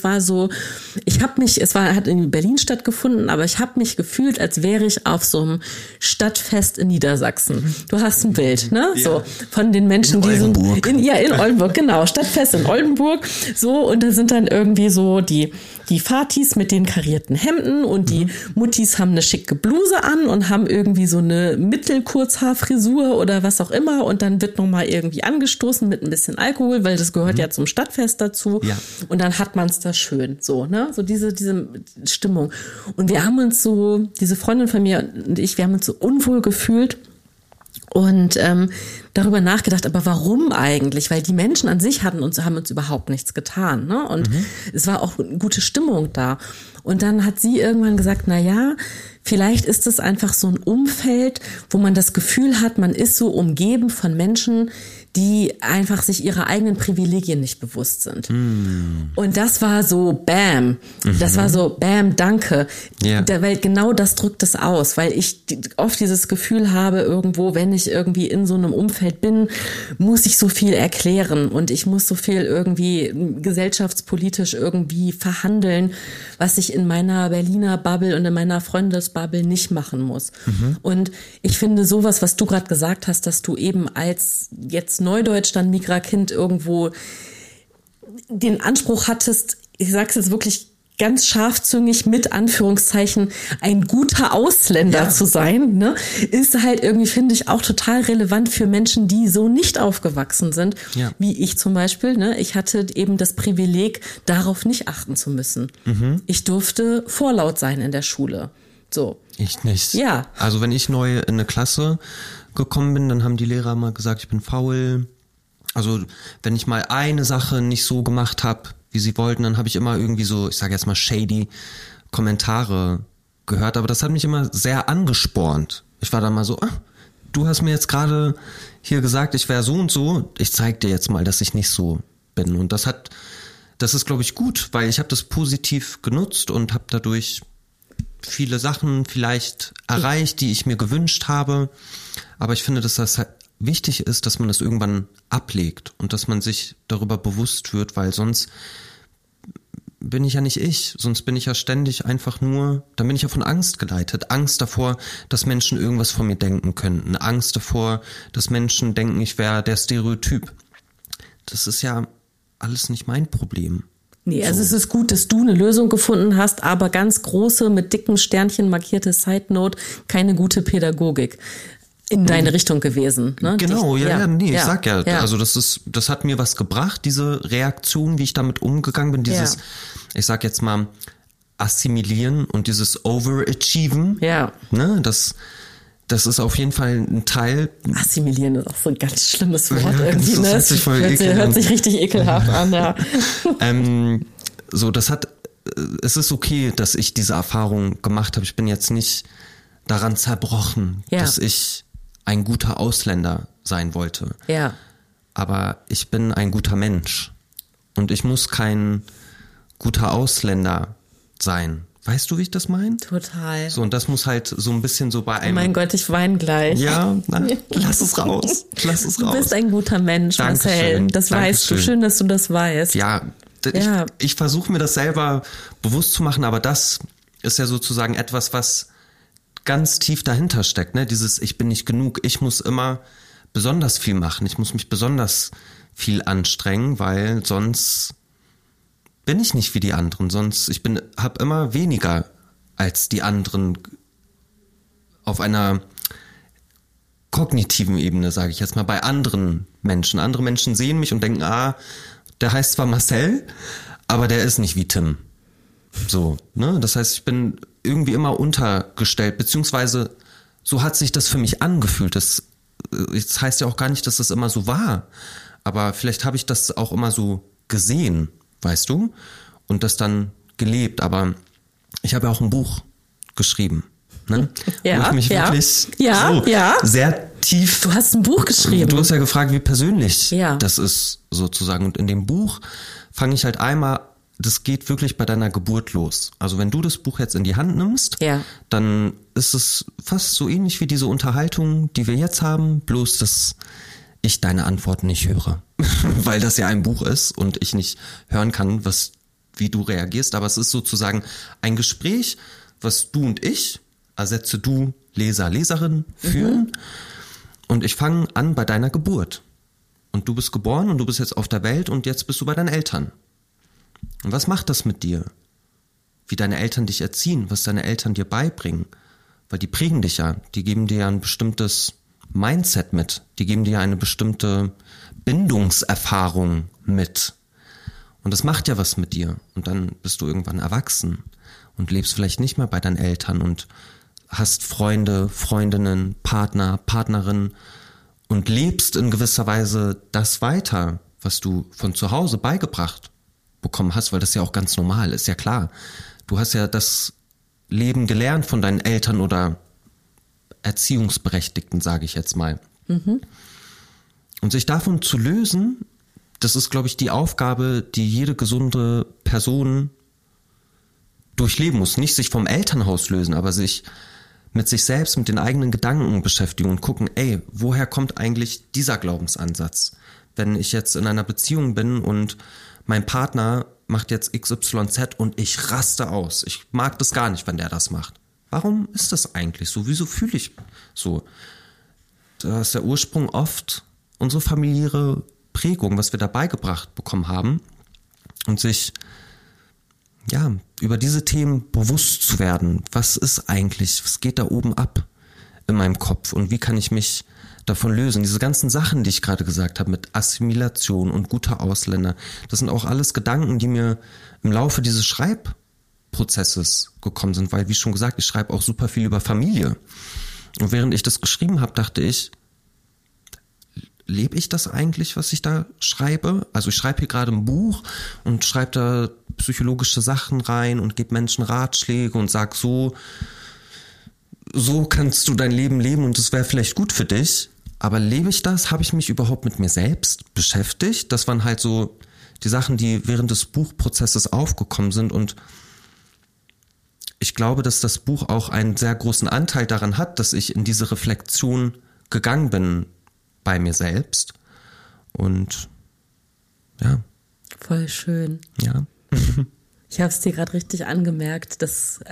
in Berlin stattgefunden, aber ich habe mich gefühlt, als wäre ich auf so einem Stadtfest in Niedersachsen. Du hast ein Bild, ne? Ja. So, von den Menschen, die sind, in Oldenburg, genau. Stadtfest in Oldenburg. So, und da sind dann irgendwie so die Fatis mit den karierten Hemden und die Muttis haben eine schicke Bluse an und haben irgendwie so eine Mittelkurzhaarfrisur oder was auch immer und dann wird nochmal irgendwie angestoßen mit ein bisschen Alkohol, weil das gehört ja zum Stadtfest dazu. Ja. Und dann hat man es da schön, so, ne? So diese Stimmung. Und wir haben uns so, diese Freundin von mir und ich, wir haben uns so unwohl gefühlt und darüber nachgedacht, aber warum eigentlich? Weil die Menschen an sich haben uns überhaupt nichts getan, ne? Und es war auch eine gute Stimmung da. Und dann hat sie irgendwann gesagt, vielleicht ist es einfach so ein Umfeld, wo man das Gefühl hat, man ist so umgeben von Menschen, die einfach sich ihrer eigenen Privilegien nicht bewusst sind. Und das war so, bam. Das war so, bam, danke. Yeah. Weil genau das drückt es aus, weil ich oft dieses Gefühl habe irgendwo, wenn ich irgendwie in so einem Umfeld Umfeld bin, muss ich so viel erklären und ich muss so viel irgendwie gesellschaftspolitisch irgendwie verhandeln, was ich in meiner Berliner Bubble und in meiner Freundesbubble nicht machen muss. Und ich finde sowas, was du gerade gesagt hast, dass du eben als jetzt Neudeutschland-Migra-Kind irgendwo den Anspruch hattest, ich sag's jetzt wirklich ganz scharfzüngig mit Anführungszeichen, ein guter Ausländer zu sein, ne, ist halt irgendwie, finde ich, auch total relevant für Menschen, die so nicht aufgewachsen sind, wie ich zum Beispiel. Ne? Ich hatte eben das Privileg, darauf nicht achten zu müssen. Ich durfte vorlaut sein in der Schule. So. Ich nicht. Ja. Also wenn ich neu in eine Klasse gekommen bin, dann haben die Lehrer mal gesagt, ich bin faul. Also wenn ich mal eine Sache nicht so gemacht habe, wie sie wollten, dann habe ich immer irgendwie so, ich sage jetzt mal shady Kommentare gehört, aber das hat mich immer sehr angespornt. Ich war dann mal so, du hast mir jetzt gerade hier gesagt, ich wäre so und so, ich zeig dir jetzt mal, dass ich nicht so bin. Und das ist, glaube ich, gut, weil ich habe das positiv genutzt und habe dadurch viele Sachen vielleicht erreicht, die ich mir gewünscht habe. Aber ich finde, dass das halt wichtig ist, dass man das irgendwann ablegt und dass man sich darüber bewusst wird, weil sonst bin ich ja nicht ich, sonst bin ich ja ständig einfach nur, dann bin ich ja von Angst geleitet. Angst davor, dass Menschen irgendwas von mir denken könnten. Angst davor, dass Menschen denken, ich wäre der Stereotyp. Das ist ja alles nicht mein Problem. Nee, also es ist gut, dass du eine Lösung gefunden hast, aber ganz große, mit dicken Sternchen markierte Side Note, keine gute Pädagogik in deine Richtung gewesen. Ne? Genau, ich sag ja, also das hat mir was gebracht, diese Reaktion, wie ich damit umgegangen bin, dieses, ich sag jetzt mal, Assimilieren und dieses Overachieven. Ja. Ne, das ist auf jeden Fall ein Teil. Assimilieren ist auch so ein ganz schlimmes Wort irgendwie. Das hört sich richtig ekelhaft an, ja. Es ist okay, dass ich diese Erfahrung gemacht habe. Ich bin jetzt nicht daran zerbrochen, dass ich ein guter Ausländer sein wollte. Ja. Aber ich bin ein guter Mensch. Und ich muss kein guter Ausländer sein. Weißt du, wie ich das meine? Total. So, und das muss halt so ein bisschen so bei einem... Oh mein Gott, ich weine gleich. Ja, lass es raus. Lass es raus. Du bist ein guter Mensch, Marcel. Das weißt du. Schön, dass du das weißt. Ja, ich versuche mir das selber bewusst zu machen, aber das ist ja sozusagen etwas, was ganz tief dahinter steckt, ne? Dieses ich bin nicht genug, ich muss immer besonders viel machen, ich muss mich besonders viel anstrengen, weil sonst bin ich nicht wie die anderen, habe immer weniger als die anderen auf einer kognitiven Ebene, sage ich jetzt mal, bei anderen Menschen. Andere Menschen sehen mich und denken, der heißt zwar Marcel, aber der ist nicht wie Tim. So, ne? Das heißt, ich bin irgendwie immer untergestellt, beziehungsweise so hat sich das für mich angefühlt. Das heißt ja auch gar nicht, dass das immer so war, aber vielleicht habe ich das auch immer so gesehen, weißt du, und das dann gelebt. Aber ich habe ja auch ein Buch geschrieben, ne? Wo ich mich wirklich sehr tief... Du hast ein Buch geschrieben. Du hast ja gefragt, wie persönlich das ist sozusagen. Und in dem Buch fange ich halt einmal... Das geht wirklich bei deiner Geburt los. Also wenn du das Buch jetzt in die Hand nimmst, dann ist es fast so ähnlich wie diese Unterhaltung, die wir jetzt haben, bloß dass ich deine Antworten nicht höre. Weil das ja ein Buch ist und ich nicht hören kann, wie du reagierst. Aber es ist sozusagen ein Gespräch, was du und ich, ersetze du, Leser, Leserin, führen. Und ich fange an bei deiner Geburt. Und du bist geboren und du bist jetzt auf der Welt und jetzt bist du bei deinen Eltern. Und was macht das mit dir? Wie deine Eltern dich erziehen, was deine Eltern dir beibringen. Weil die prägen dich ja, die geben dir ja ein bestimmtes Mindset mit. Die geben dir ja eine bestimmte Bindungserfahrung mit. Und das macht ja was mit dir. Und dann bist du irgendwann erwachsen und lebst vielleicht nicht mehr bei deinen Eltern und hast Freunde, Freundinnen, Partner, Partnerinnen und lebst in gewisser Weise das weiter, was du von zu Hause beigebracht bekommen hast, weil das ja auch ganz normal ist, ja klar. Du hast ja das Leben gelernt von deinen Eltern oder Erziehungsberechtigten, sage ich jetzt mal. Und sich davon zu lösen, das ist, glaube ich, die Aufgabe, die jede gesunde Person durchleben muss. Nicht sich vom Elternhaus lösen, aber sich mit sich selbst, mit den eigenen Gedanken beschäftigen und gucken, ey, woher kommt eigentlich dieser Glaubensansatz? Wenn ich jetzt in einer Beziehung bin und mein Partner macht jetzt XYZ und ich raste aus. Ich mag das gar nicht, wenn der das macht. Warum ist das eigentlich so? Wieso fühle ich so? Da ist der Ursprung oft unsere familiäre Prägung, was wir da beigebracht bekommen haben. Und sich über diese Themen bewusst zu werden. Was ist eigentlich, was geht da oben ab in meinem Kopf und wie kann ich mich davon lösen? Diese ganzen Sachen, die ich gerade gesagt habe mit Assimilation und guter Ausländer, das sind auch alles Gedanken, die mir im Laufe dieses Schreibprozesses gekommen sind, weil, wie schon gesagt, ich schreibe auch super viel über Familie. Und während ich das geschrieben habe, dachte ich, lebe ich das eigentlich, was ich da schreibe? Also ich schreibe hier gerade ein Buch und schreibe da psychologische Sachen rein und gebe Menschen Ratschläge und sag so kannst du dein Leben leben und das wäre vielleicht gut für dich. Aber lebe ich das? Habe ich mich überhaupt mit mir selbst beschäftigt? Das waren halt so die Sachen, die während des Buchprozesses aufgekommen sind und ich glaube, dass das Buch auch einen sehr großen Anteil daran hat, dass ich in diese Reflexion gegangen bin bei mir selbst und ja. Voll schön. Ja. Ich habe es dir gerade richtig angemerkt, dass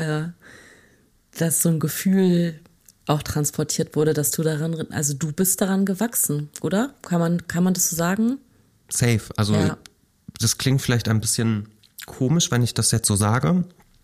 so ein Gefühl auch transportiert wurde, dass du du bist daran gewachsen, oder? Kann man das so sagen? Safe. Also Das klingt vielleicht ein bisschen komisch, wenn ich das jetzt so sage.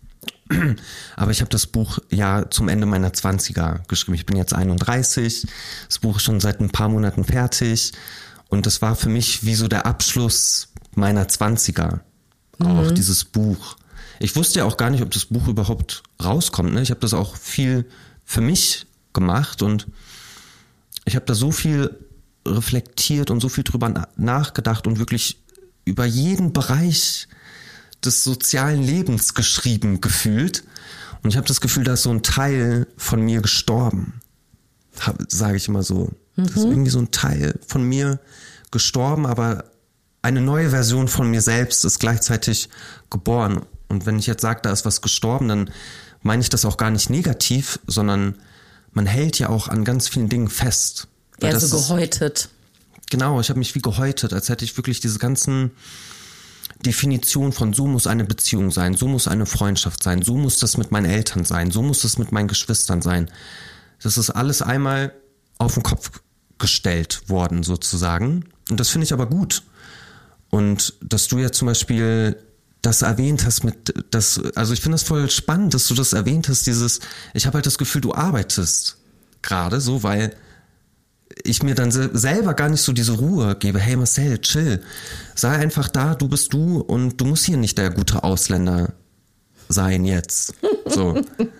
Aber ich habe das Buch ja zum Ende meiner 20er geschrieben. Ich bin jetzt 31, das Buch ist schon seit ein paar Monaten fertig und das war für mich wie so der Abschluss meiner 20er, auch dieses Buch. Ich wusste ja auch gar nicht, ob das Buch überhaupt rauskommt. Ne? Ich habe das auch viel für mich gemacht und ich habe da so viel reflektiert und so viel drüber nachgedacht und wirklich über jeden Bereich des sozialen Lebens geschrieben gefühlt. Und ich habe das Gefühl, da ist so ein Teil von mir gestorben. Sage ich immer so. Das ist irgendwie so ein Teil von mir gestorben, aber eine neue Version von mir selbst ist gleichzeitig geboren. Und wenn ich jetzt sage, da ist was gestorben, dann meine ich das auch gar nicht negativ, sondern man hält ja auch an ganz vielen Dingen fest. Ja, so gehäutet. Genau, ich habe mich wie gehäutet, als hätte ich wirklich diese ganzen Definition von so muss eine Beziehung sein, so muss eine Freundschaft sein, so muss das mit meinen Eltern sein, so muss das mit meinen Geschwistern sein. Das ist alles einmal auf den Kopf gestellt worden sozusagen und das finde ich aber gut. Und dass du ja zum Beispiel das erwähnt hast also ich finde das voll spannend, dass du das erwähnt hast, ich habe halt das Gefühl, du arbeitest gerade so, weil ich mir dann selber gar nicht so diese Ruhe gebe. Hey Marcel, chill. Sei einfach da, du bist du und du musst hier nicht der gute Ausländer sein jetzt. So.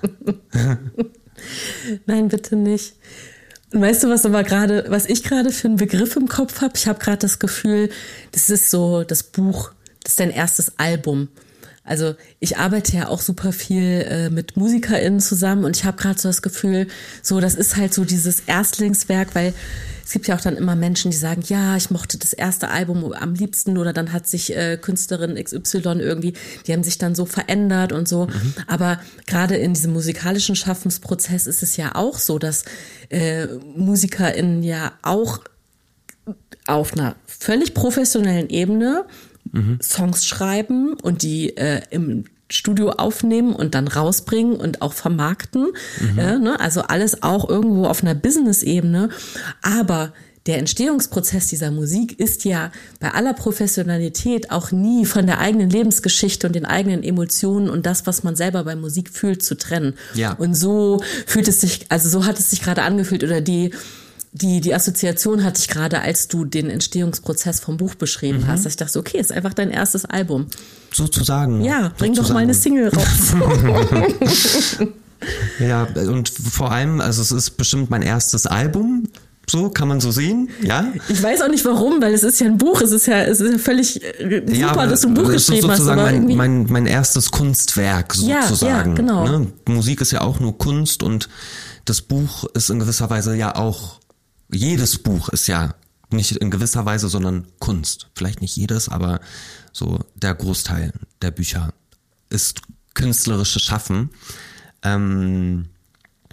Nein, bitte nicht. Und weißt du, was ich gerade für einen Begriff im Kopf habe? Ich habe gerade das Gefühl, das ist so das Buch, das ist dein erstes Album. Also ich arbeite ja auch super viel mit MusikerInnen zusammen und ich habe gerade so das Gefühl, so das ist halt so dieses Erstlingswerk, weil es gibt ja auch dann immer Menschen, die sagen, ja, ich mochte das erste Album am liebsten oder dann hat sich Künstlerin XY irgendwie, die haben sich dann so verändert und so. Aber gerade in diesem musikalischen Schaffensprozess ist es ja auch so, dass MusikerInnen ja auch auf einer völlig professionellen Ebene Songs schreiben und die im Studio aufnehmen und dann rausbringen und auch vermarkten. Also alles auch irgendwo auf einer Business-Ebene. Aber der Entstehungsprozess dieser Musik ist ja bei aller Professionalität auch nie von der eigenen Lebensgeschichte und den eigenen Emotionen und das, was man selber bei Musik fühlt, zu trennen. Ja. Und so hat es sich gerade angefühlt oder die Assoziation hatte ich gerade, als du den Entstehungsprozess vom Buch beschrieben hast. Ich dachte, okay, ist einfach dein erstes Album. Sozusagen. Ja, bring doch mal eine Single raus. Ja, und vor allem, also es ist bestimmt mein erstes Album. So, kann man so sehen, ja. Ich weiß auch nicht warum, weil es ist ja ein Buch, es ist ja völlig super, dass du ein Buch geschrieben hast. Sozusagen mein erstes Kunstwerk sozusagen. Ja, genau. Ne? Musik ist ja auch nur Kunst und das Buch ist in gewisser Weise ja auch, jedes Buch ist ja nicht in gewisser Weise, sondern Kunst. Vielleicht nicht jedes, aber so der Großteil der Bücher ist künstlerisches Schaffen.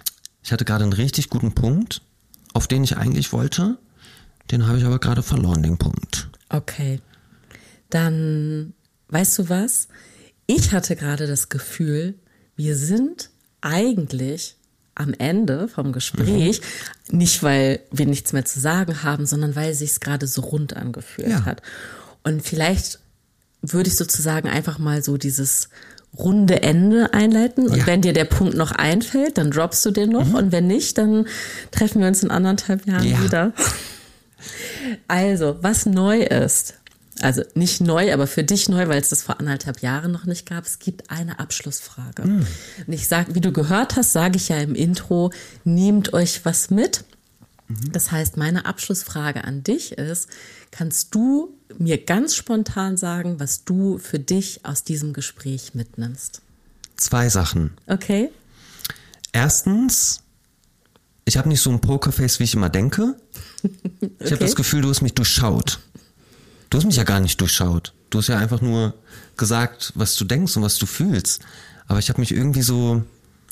Ich hatte gerade einen richtig guten Punkt, auf den ich eigentlich wollte. Den habe ich aber gerade verloren, den Punkt. Okay. Dann, weißt du was? Ich hatte gerade das Gefühl, wir sind eigentlich am Ende vom Gespräch, nicht weil wir nichts mehr zu sagen haben, sondern weil es sich gerade so rund angefühlt hat. Und vielleicht würde ich sozusagen einfach mal so dieses runde Ende einleiten. Und wenn dir der Punkt noch einfällt, dann droppst du den noch. Und wenn nicht, dann treffen wir uns in 1,5 Jahren wieder. Also, was neu ist, also nicht neu, aber für dich neu, weil es das vor 1,5 Jahren noch nicht gab, es gibt eine Abschlussfrage. Und ich sage, wie du gehört hast, sage ich ja im Intro, nehmt euch was mit. Das heißt, meine Abschlussfrage an dich ist, kannst du mir ganz spontan sagen, was du für dich aus diesem Gespräch mitnimmst? 2 Sachen. Okay. Erstens, ich habe nicht so ein Pokerface, wie ich immer denke. Ich habe das Gefühl, du hast mich durchschaut. Du hast mich ja gar nicht durchschaut. Du hast ja einfach nur gesagt, was du denkst und was du fühlst. Aber ich habe mich irgendwie so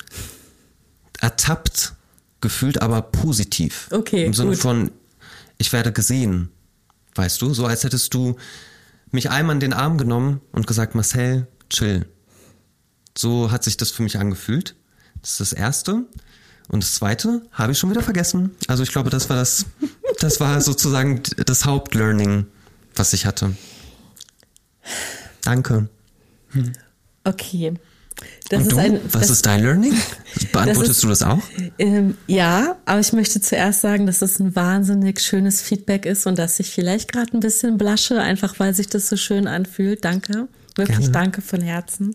ertappt gefühlt, aber positiv. Okay, im Sinne gut. von, ich werde gesehen. Weißt du, so als hättest du mich einmal in den Arm genommen und gesagt, Marcel, chill. So hat sich das für mich angefühlt. Das ist das Erste. Und das Zweite habe ich schon wieder vergessen. Also ich glaube, das war sozusagen das Hauptlearning, was ich hatte. Danke. Okay. Und du? Was ist dein Learning? Beantwortest du das auch? Ja, aber ich möchte zuerst sagen, dass es ein wahnsinnig schönes Feedback ist und dass ich vielleicht gerade ein bisschen blusche, einfach weil sich das so schön anfühlt. Danke. Wirklich Gerne. Danke von Herzen.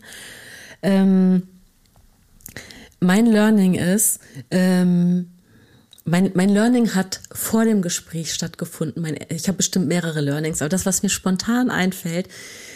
Mein Learning ist, mein Learning hat vor dem Gespräch stattgefunden. Ich habe bestimmt mehrere Learnings, aber das, was mir spontan einfällt,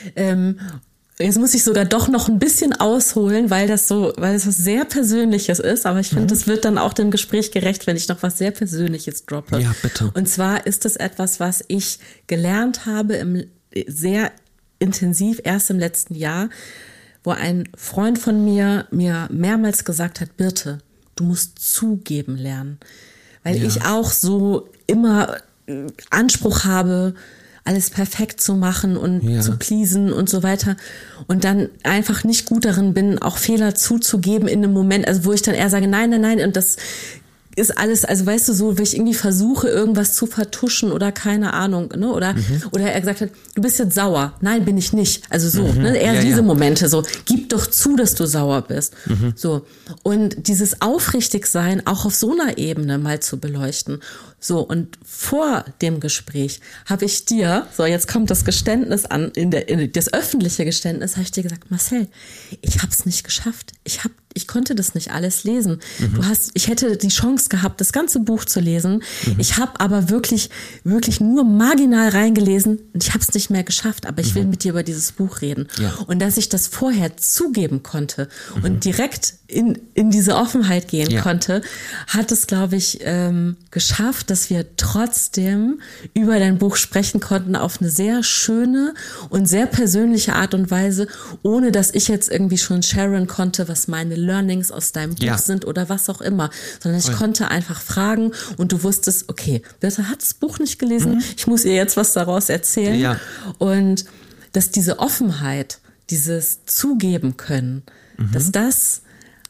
jetzt muss ich sogar doch noch ein bisschen ausholen, weil das was sehr Persönliches ist, aber ich finde, das wird dann auch dem Gespräch gerecht, wenn ich noch was sehr Persönliches droppe. Ja, bitte. Und zwar ist es etwas, was ich gelernt habe sehr intensiv erst im letzten Jahr, wo ein Freund von mir mehrmals gesagt hat, Birte, du musst zugeben lernen. Weil ich auch so immer Anspruch habe, alles perfekt zu machen und zu pleasen und so weiter. Und dann einfach nicht gut darin bin, auch Fehler zuzugeben in einem Moment, also wo ich dann eher sage, nein, und das ist alles, also weißt du, so, wie ich irgendwie versuche, irgendwas zu vertuschen oder keine Ahnung, ne? Oder er gesagt hat, du bist jetzt sauer. Nein, bin ich nicht. Also so, ne? Eher diese Momente, so, gib doch zu, dass du sauer bist. So. Und dieses Aufrichtigsein auch auf so einer Ebene mal zu beleuchten. So, und vor dem Gespräch habe ich dir, so jetzt kommt das Geständnis an, das öffentliche Geständnis, habe ich dir gesagt, Marcel, ich habe es nicht geschafft. Ich konnte das nicht alles lesen. Ich hätte die Chance gehabt, das ganze Buch zu lesen. Ich habe aber wirklich, wirklich nur marginal reingelesen und ich habe es nicht mehr geschafft. Aber ich will mit dir über dieses Buch reden. Ja. Und dass ich das vorher zugeben konnte und direkt in diese Offenheit gehen konnte, hat es, glaube ich, geschafft, dass wir trotzdem über dein Buch sprechen konnten auf eine sehr schöne und sehr persönliche Art und Weise, ohne dass ich jetzt irgendwie schon sharen konnte, was meine Learnings aus deinem Buch sind oder was auch immer, sondern ich konnte einfach fragen und du wusstest, okay, Birte hat das Buch nicht gelesen, ich muss ihr jetzt was daraus erzählen. Ja. Und dass diese Offenheit, dieses Zugeben können, dass das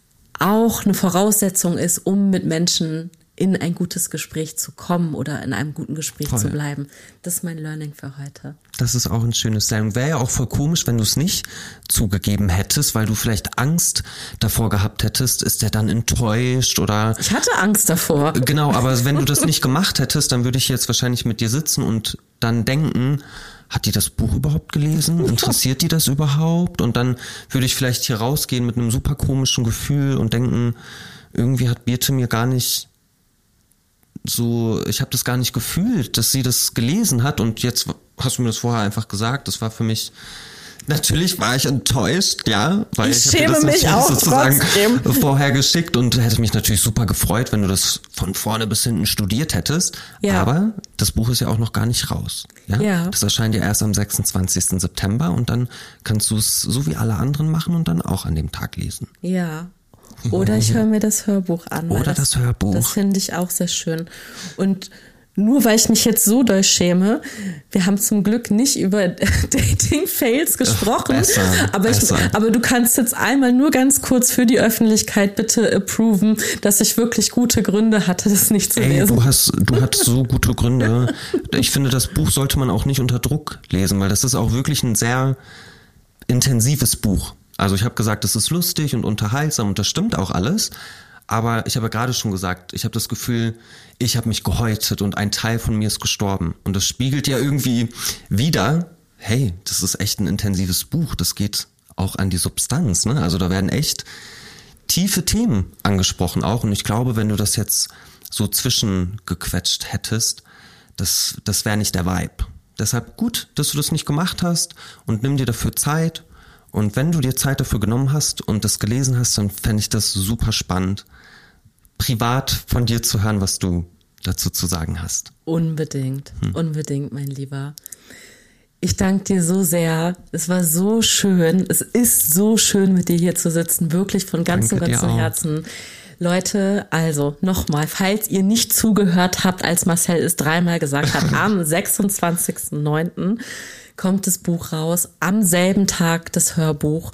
auch eine Voraussetzung ist, um mit Menschen in ein gutes Gespräch zu kommen oder in einem guten Gespräch zu bleiben. Das ist mein Learning für heute. Das ist auch ein schönes Learning. Wäre ja auch voll komisch, wenn du es nicht zugegeben hättest, weil du vielleicht Angst davor gehabt hättest, ist der dann enttäuscht oder... Ich hatte Angst davor. Genau, aber wenn du das nicht gemacht hättest, dann würde ich jetzt wahrscheinlich mit dir sitzen und dann denken, hat die das Buch überhaupt gelesen? Interessiert die das überhaupt? Und dann würde ich vielleicht hier rausgehen mit einem super komischen Gefühl und denken, irgendwie hat Birte mir gar nicht... so, ich habe das gar nicht gefühlt, dass sie das gelesen hat und jetzt hast du mir das vorher einfach gesagt, das war für mich, natürlich war ich enttäuscht, ja, weil ich schäme das mich auch sozusagen trotzdem vorher geschickt und hätte mich natürlich super gefreut, wenn du das von vorne bis hinten studiert hättest, aber das Buch ist ja auch noch gar nicht raus, ja? Das erscheint ja erst am 26. September und dann kannst du es so wie alle anderen machen und dann auch an dem Tag lesen. Ja. Oder ich höre mir das Hörbuch an. Oder das Hörbuch. Das finde ich auch sehr schön. Und nur weil ich mich jetzt so doll schäme, wir haben zum Glück nicht über Dating-Fails gesprochen. Aber du kannst jetzt einmal nur ganz kurz für die Öffentlichkeit bitte approven, dass ich wirklich gute Gründe hatte, das nicht zu lesen. Du hattest so gute Gründe. Ich finde, das Buch sollte man auch nicht unter Druck lesen, weil das ist auch wirklich ein sehr intensives Buch. Also ich habe gesagt, es ist lustig und unterhaltsam und das stimmt auch alles. Aber ich habe ja gerade schon gesagt, ich habe das Gefühl, ich habe mich gehäutet und ein Teil von mir ist gestorben. Und das spiegelt ja irgendwie wider, hey, das ist echt ein intensives Buch. Das geht auch an die Substanz, ne? Also da werden echt tiefe Themen angesprochen auch. Und ich glaube, wenn du das jetzt so zwischengequetscht hättest, das wäre nicht der Vibe. Deshalb gut, dass du das nicht gemacht hast und nimm dir dafür Zeit. Und wenn du dir Zeit dafür genommen hast und das gelesen hast, dann fände ich das super spannend, privat von dir zu hören, was du dazu zu sagen hast. Unbedingt, unbedingt, mein Lieber. Ich danke dir so sehr. Es war so schön. Es ist so schön, mit dir hier zu sitzen. Wirklich von ganzem Herzen. Leute, also nochmal, falls ihr nicht zugehört habt, als Marcel es 3-mal gesagt hat, am 26.09. kommt das Buch raus, am selben Tag das Hörbuch.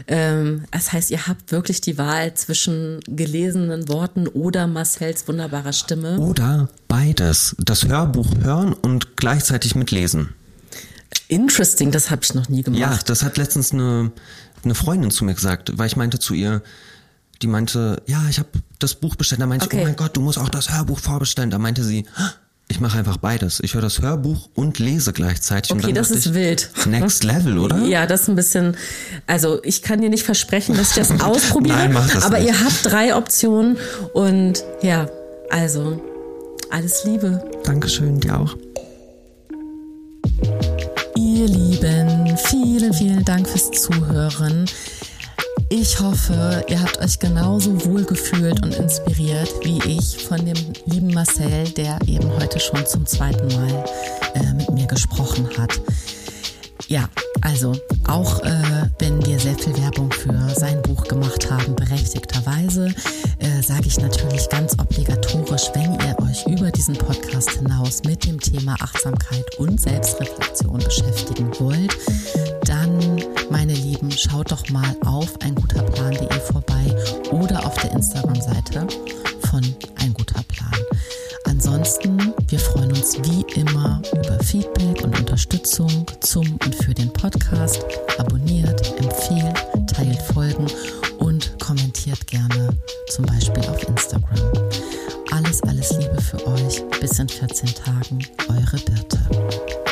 Das heißt, ihr habt wirklich die Wahl zwischen gelesenen Worten oder Marcels wunderbarer Stimme. Oder beides. Das Hörbuch hören und gleichzeitig mitlesen. Interesting, das habe ich noch nie gemacht. Ja, das hat letztens eine Freundin zu mir gesagt, weil ich meinte zu ihr, die meinte, ja, ich habe das Buch bestellt. Da meinte ich, oh mein Gott, du musst auch das Hörbuch vorbestellen. Da meinte sie, ich mache einfach beides. Ich höre das Hörbuch und lese gleichzeitig. Okay, und dann das ist wild. Next Level, oder? Ja, das ist ein bisschen, also ich kann dir nicht versprechen, dass ich das ausprobiere. Nein, mach das aber nicht. Ihr habt 3 Optionen und ja, also alles Liebe. Dankeschön, dir auch. Ihr Lieben, vielen, vielen Dank fürs Zuhören. Ich hoffe, ihr habt euch genauso wohl gefühlt und inspiriert wie ich von dem lieben Marcel, der eben heute schon zum 2. Mal mit mir gesprochen hat. Ja, also auch wenn wir sehr viel Werbung für sein Buch gemacht haben, berechtigterweise, sage ich natürlich ganz obligatorisch, wenn ihr euch über diesen Podcast hinaus mit dem Thema Achtsamkeit und Selbstreflexion beschäftigen wollt, dann, meine Lieben, schaut doch mal auf einguterplan.de vorbei oder auf der Instagram-Seite von Ein guter Plan. Ansonsten, wir freuen uns wie immer über Feedback und Unterstützung zum und für den Podcast. Abonniert, empfehlt, teilt Folgen und kommentiert gerne, zum Beispiel auf Instagram. Alles Liebe für euch. Bis in 14 Tagen, eure Birte.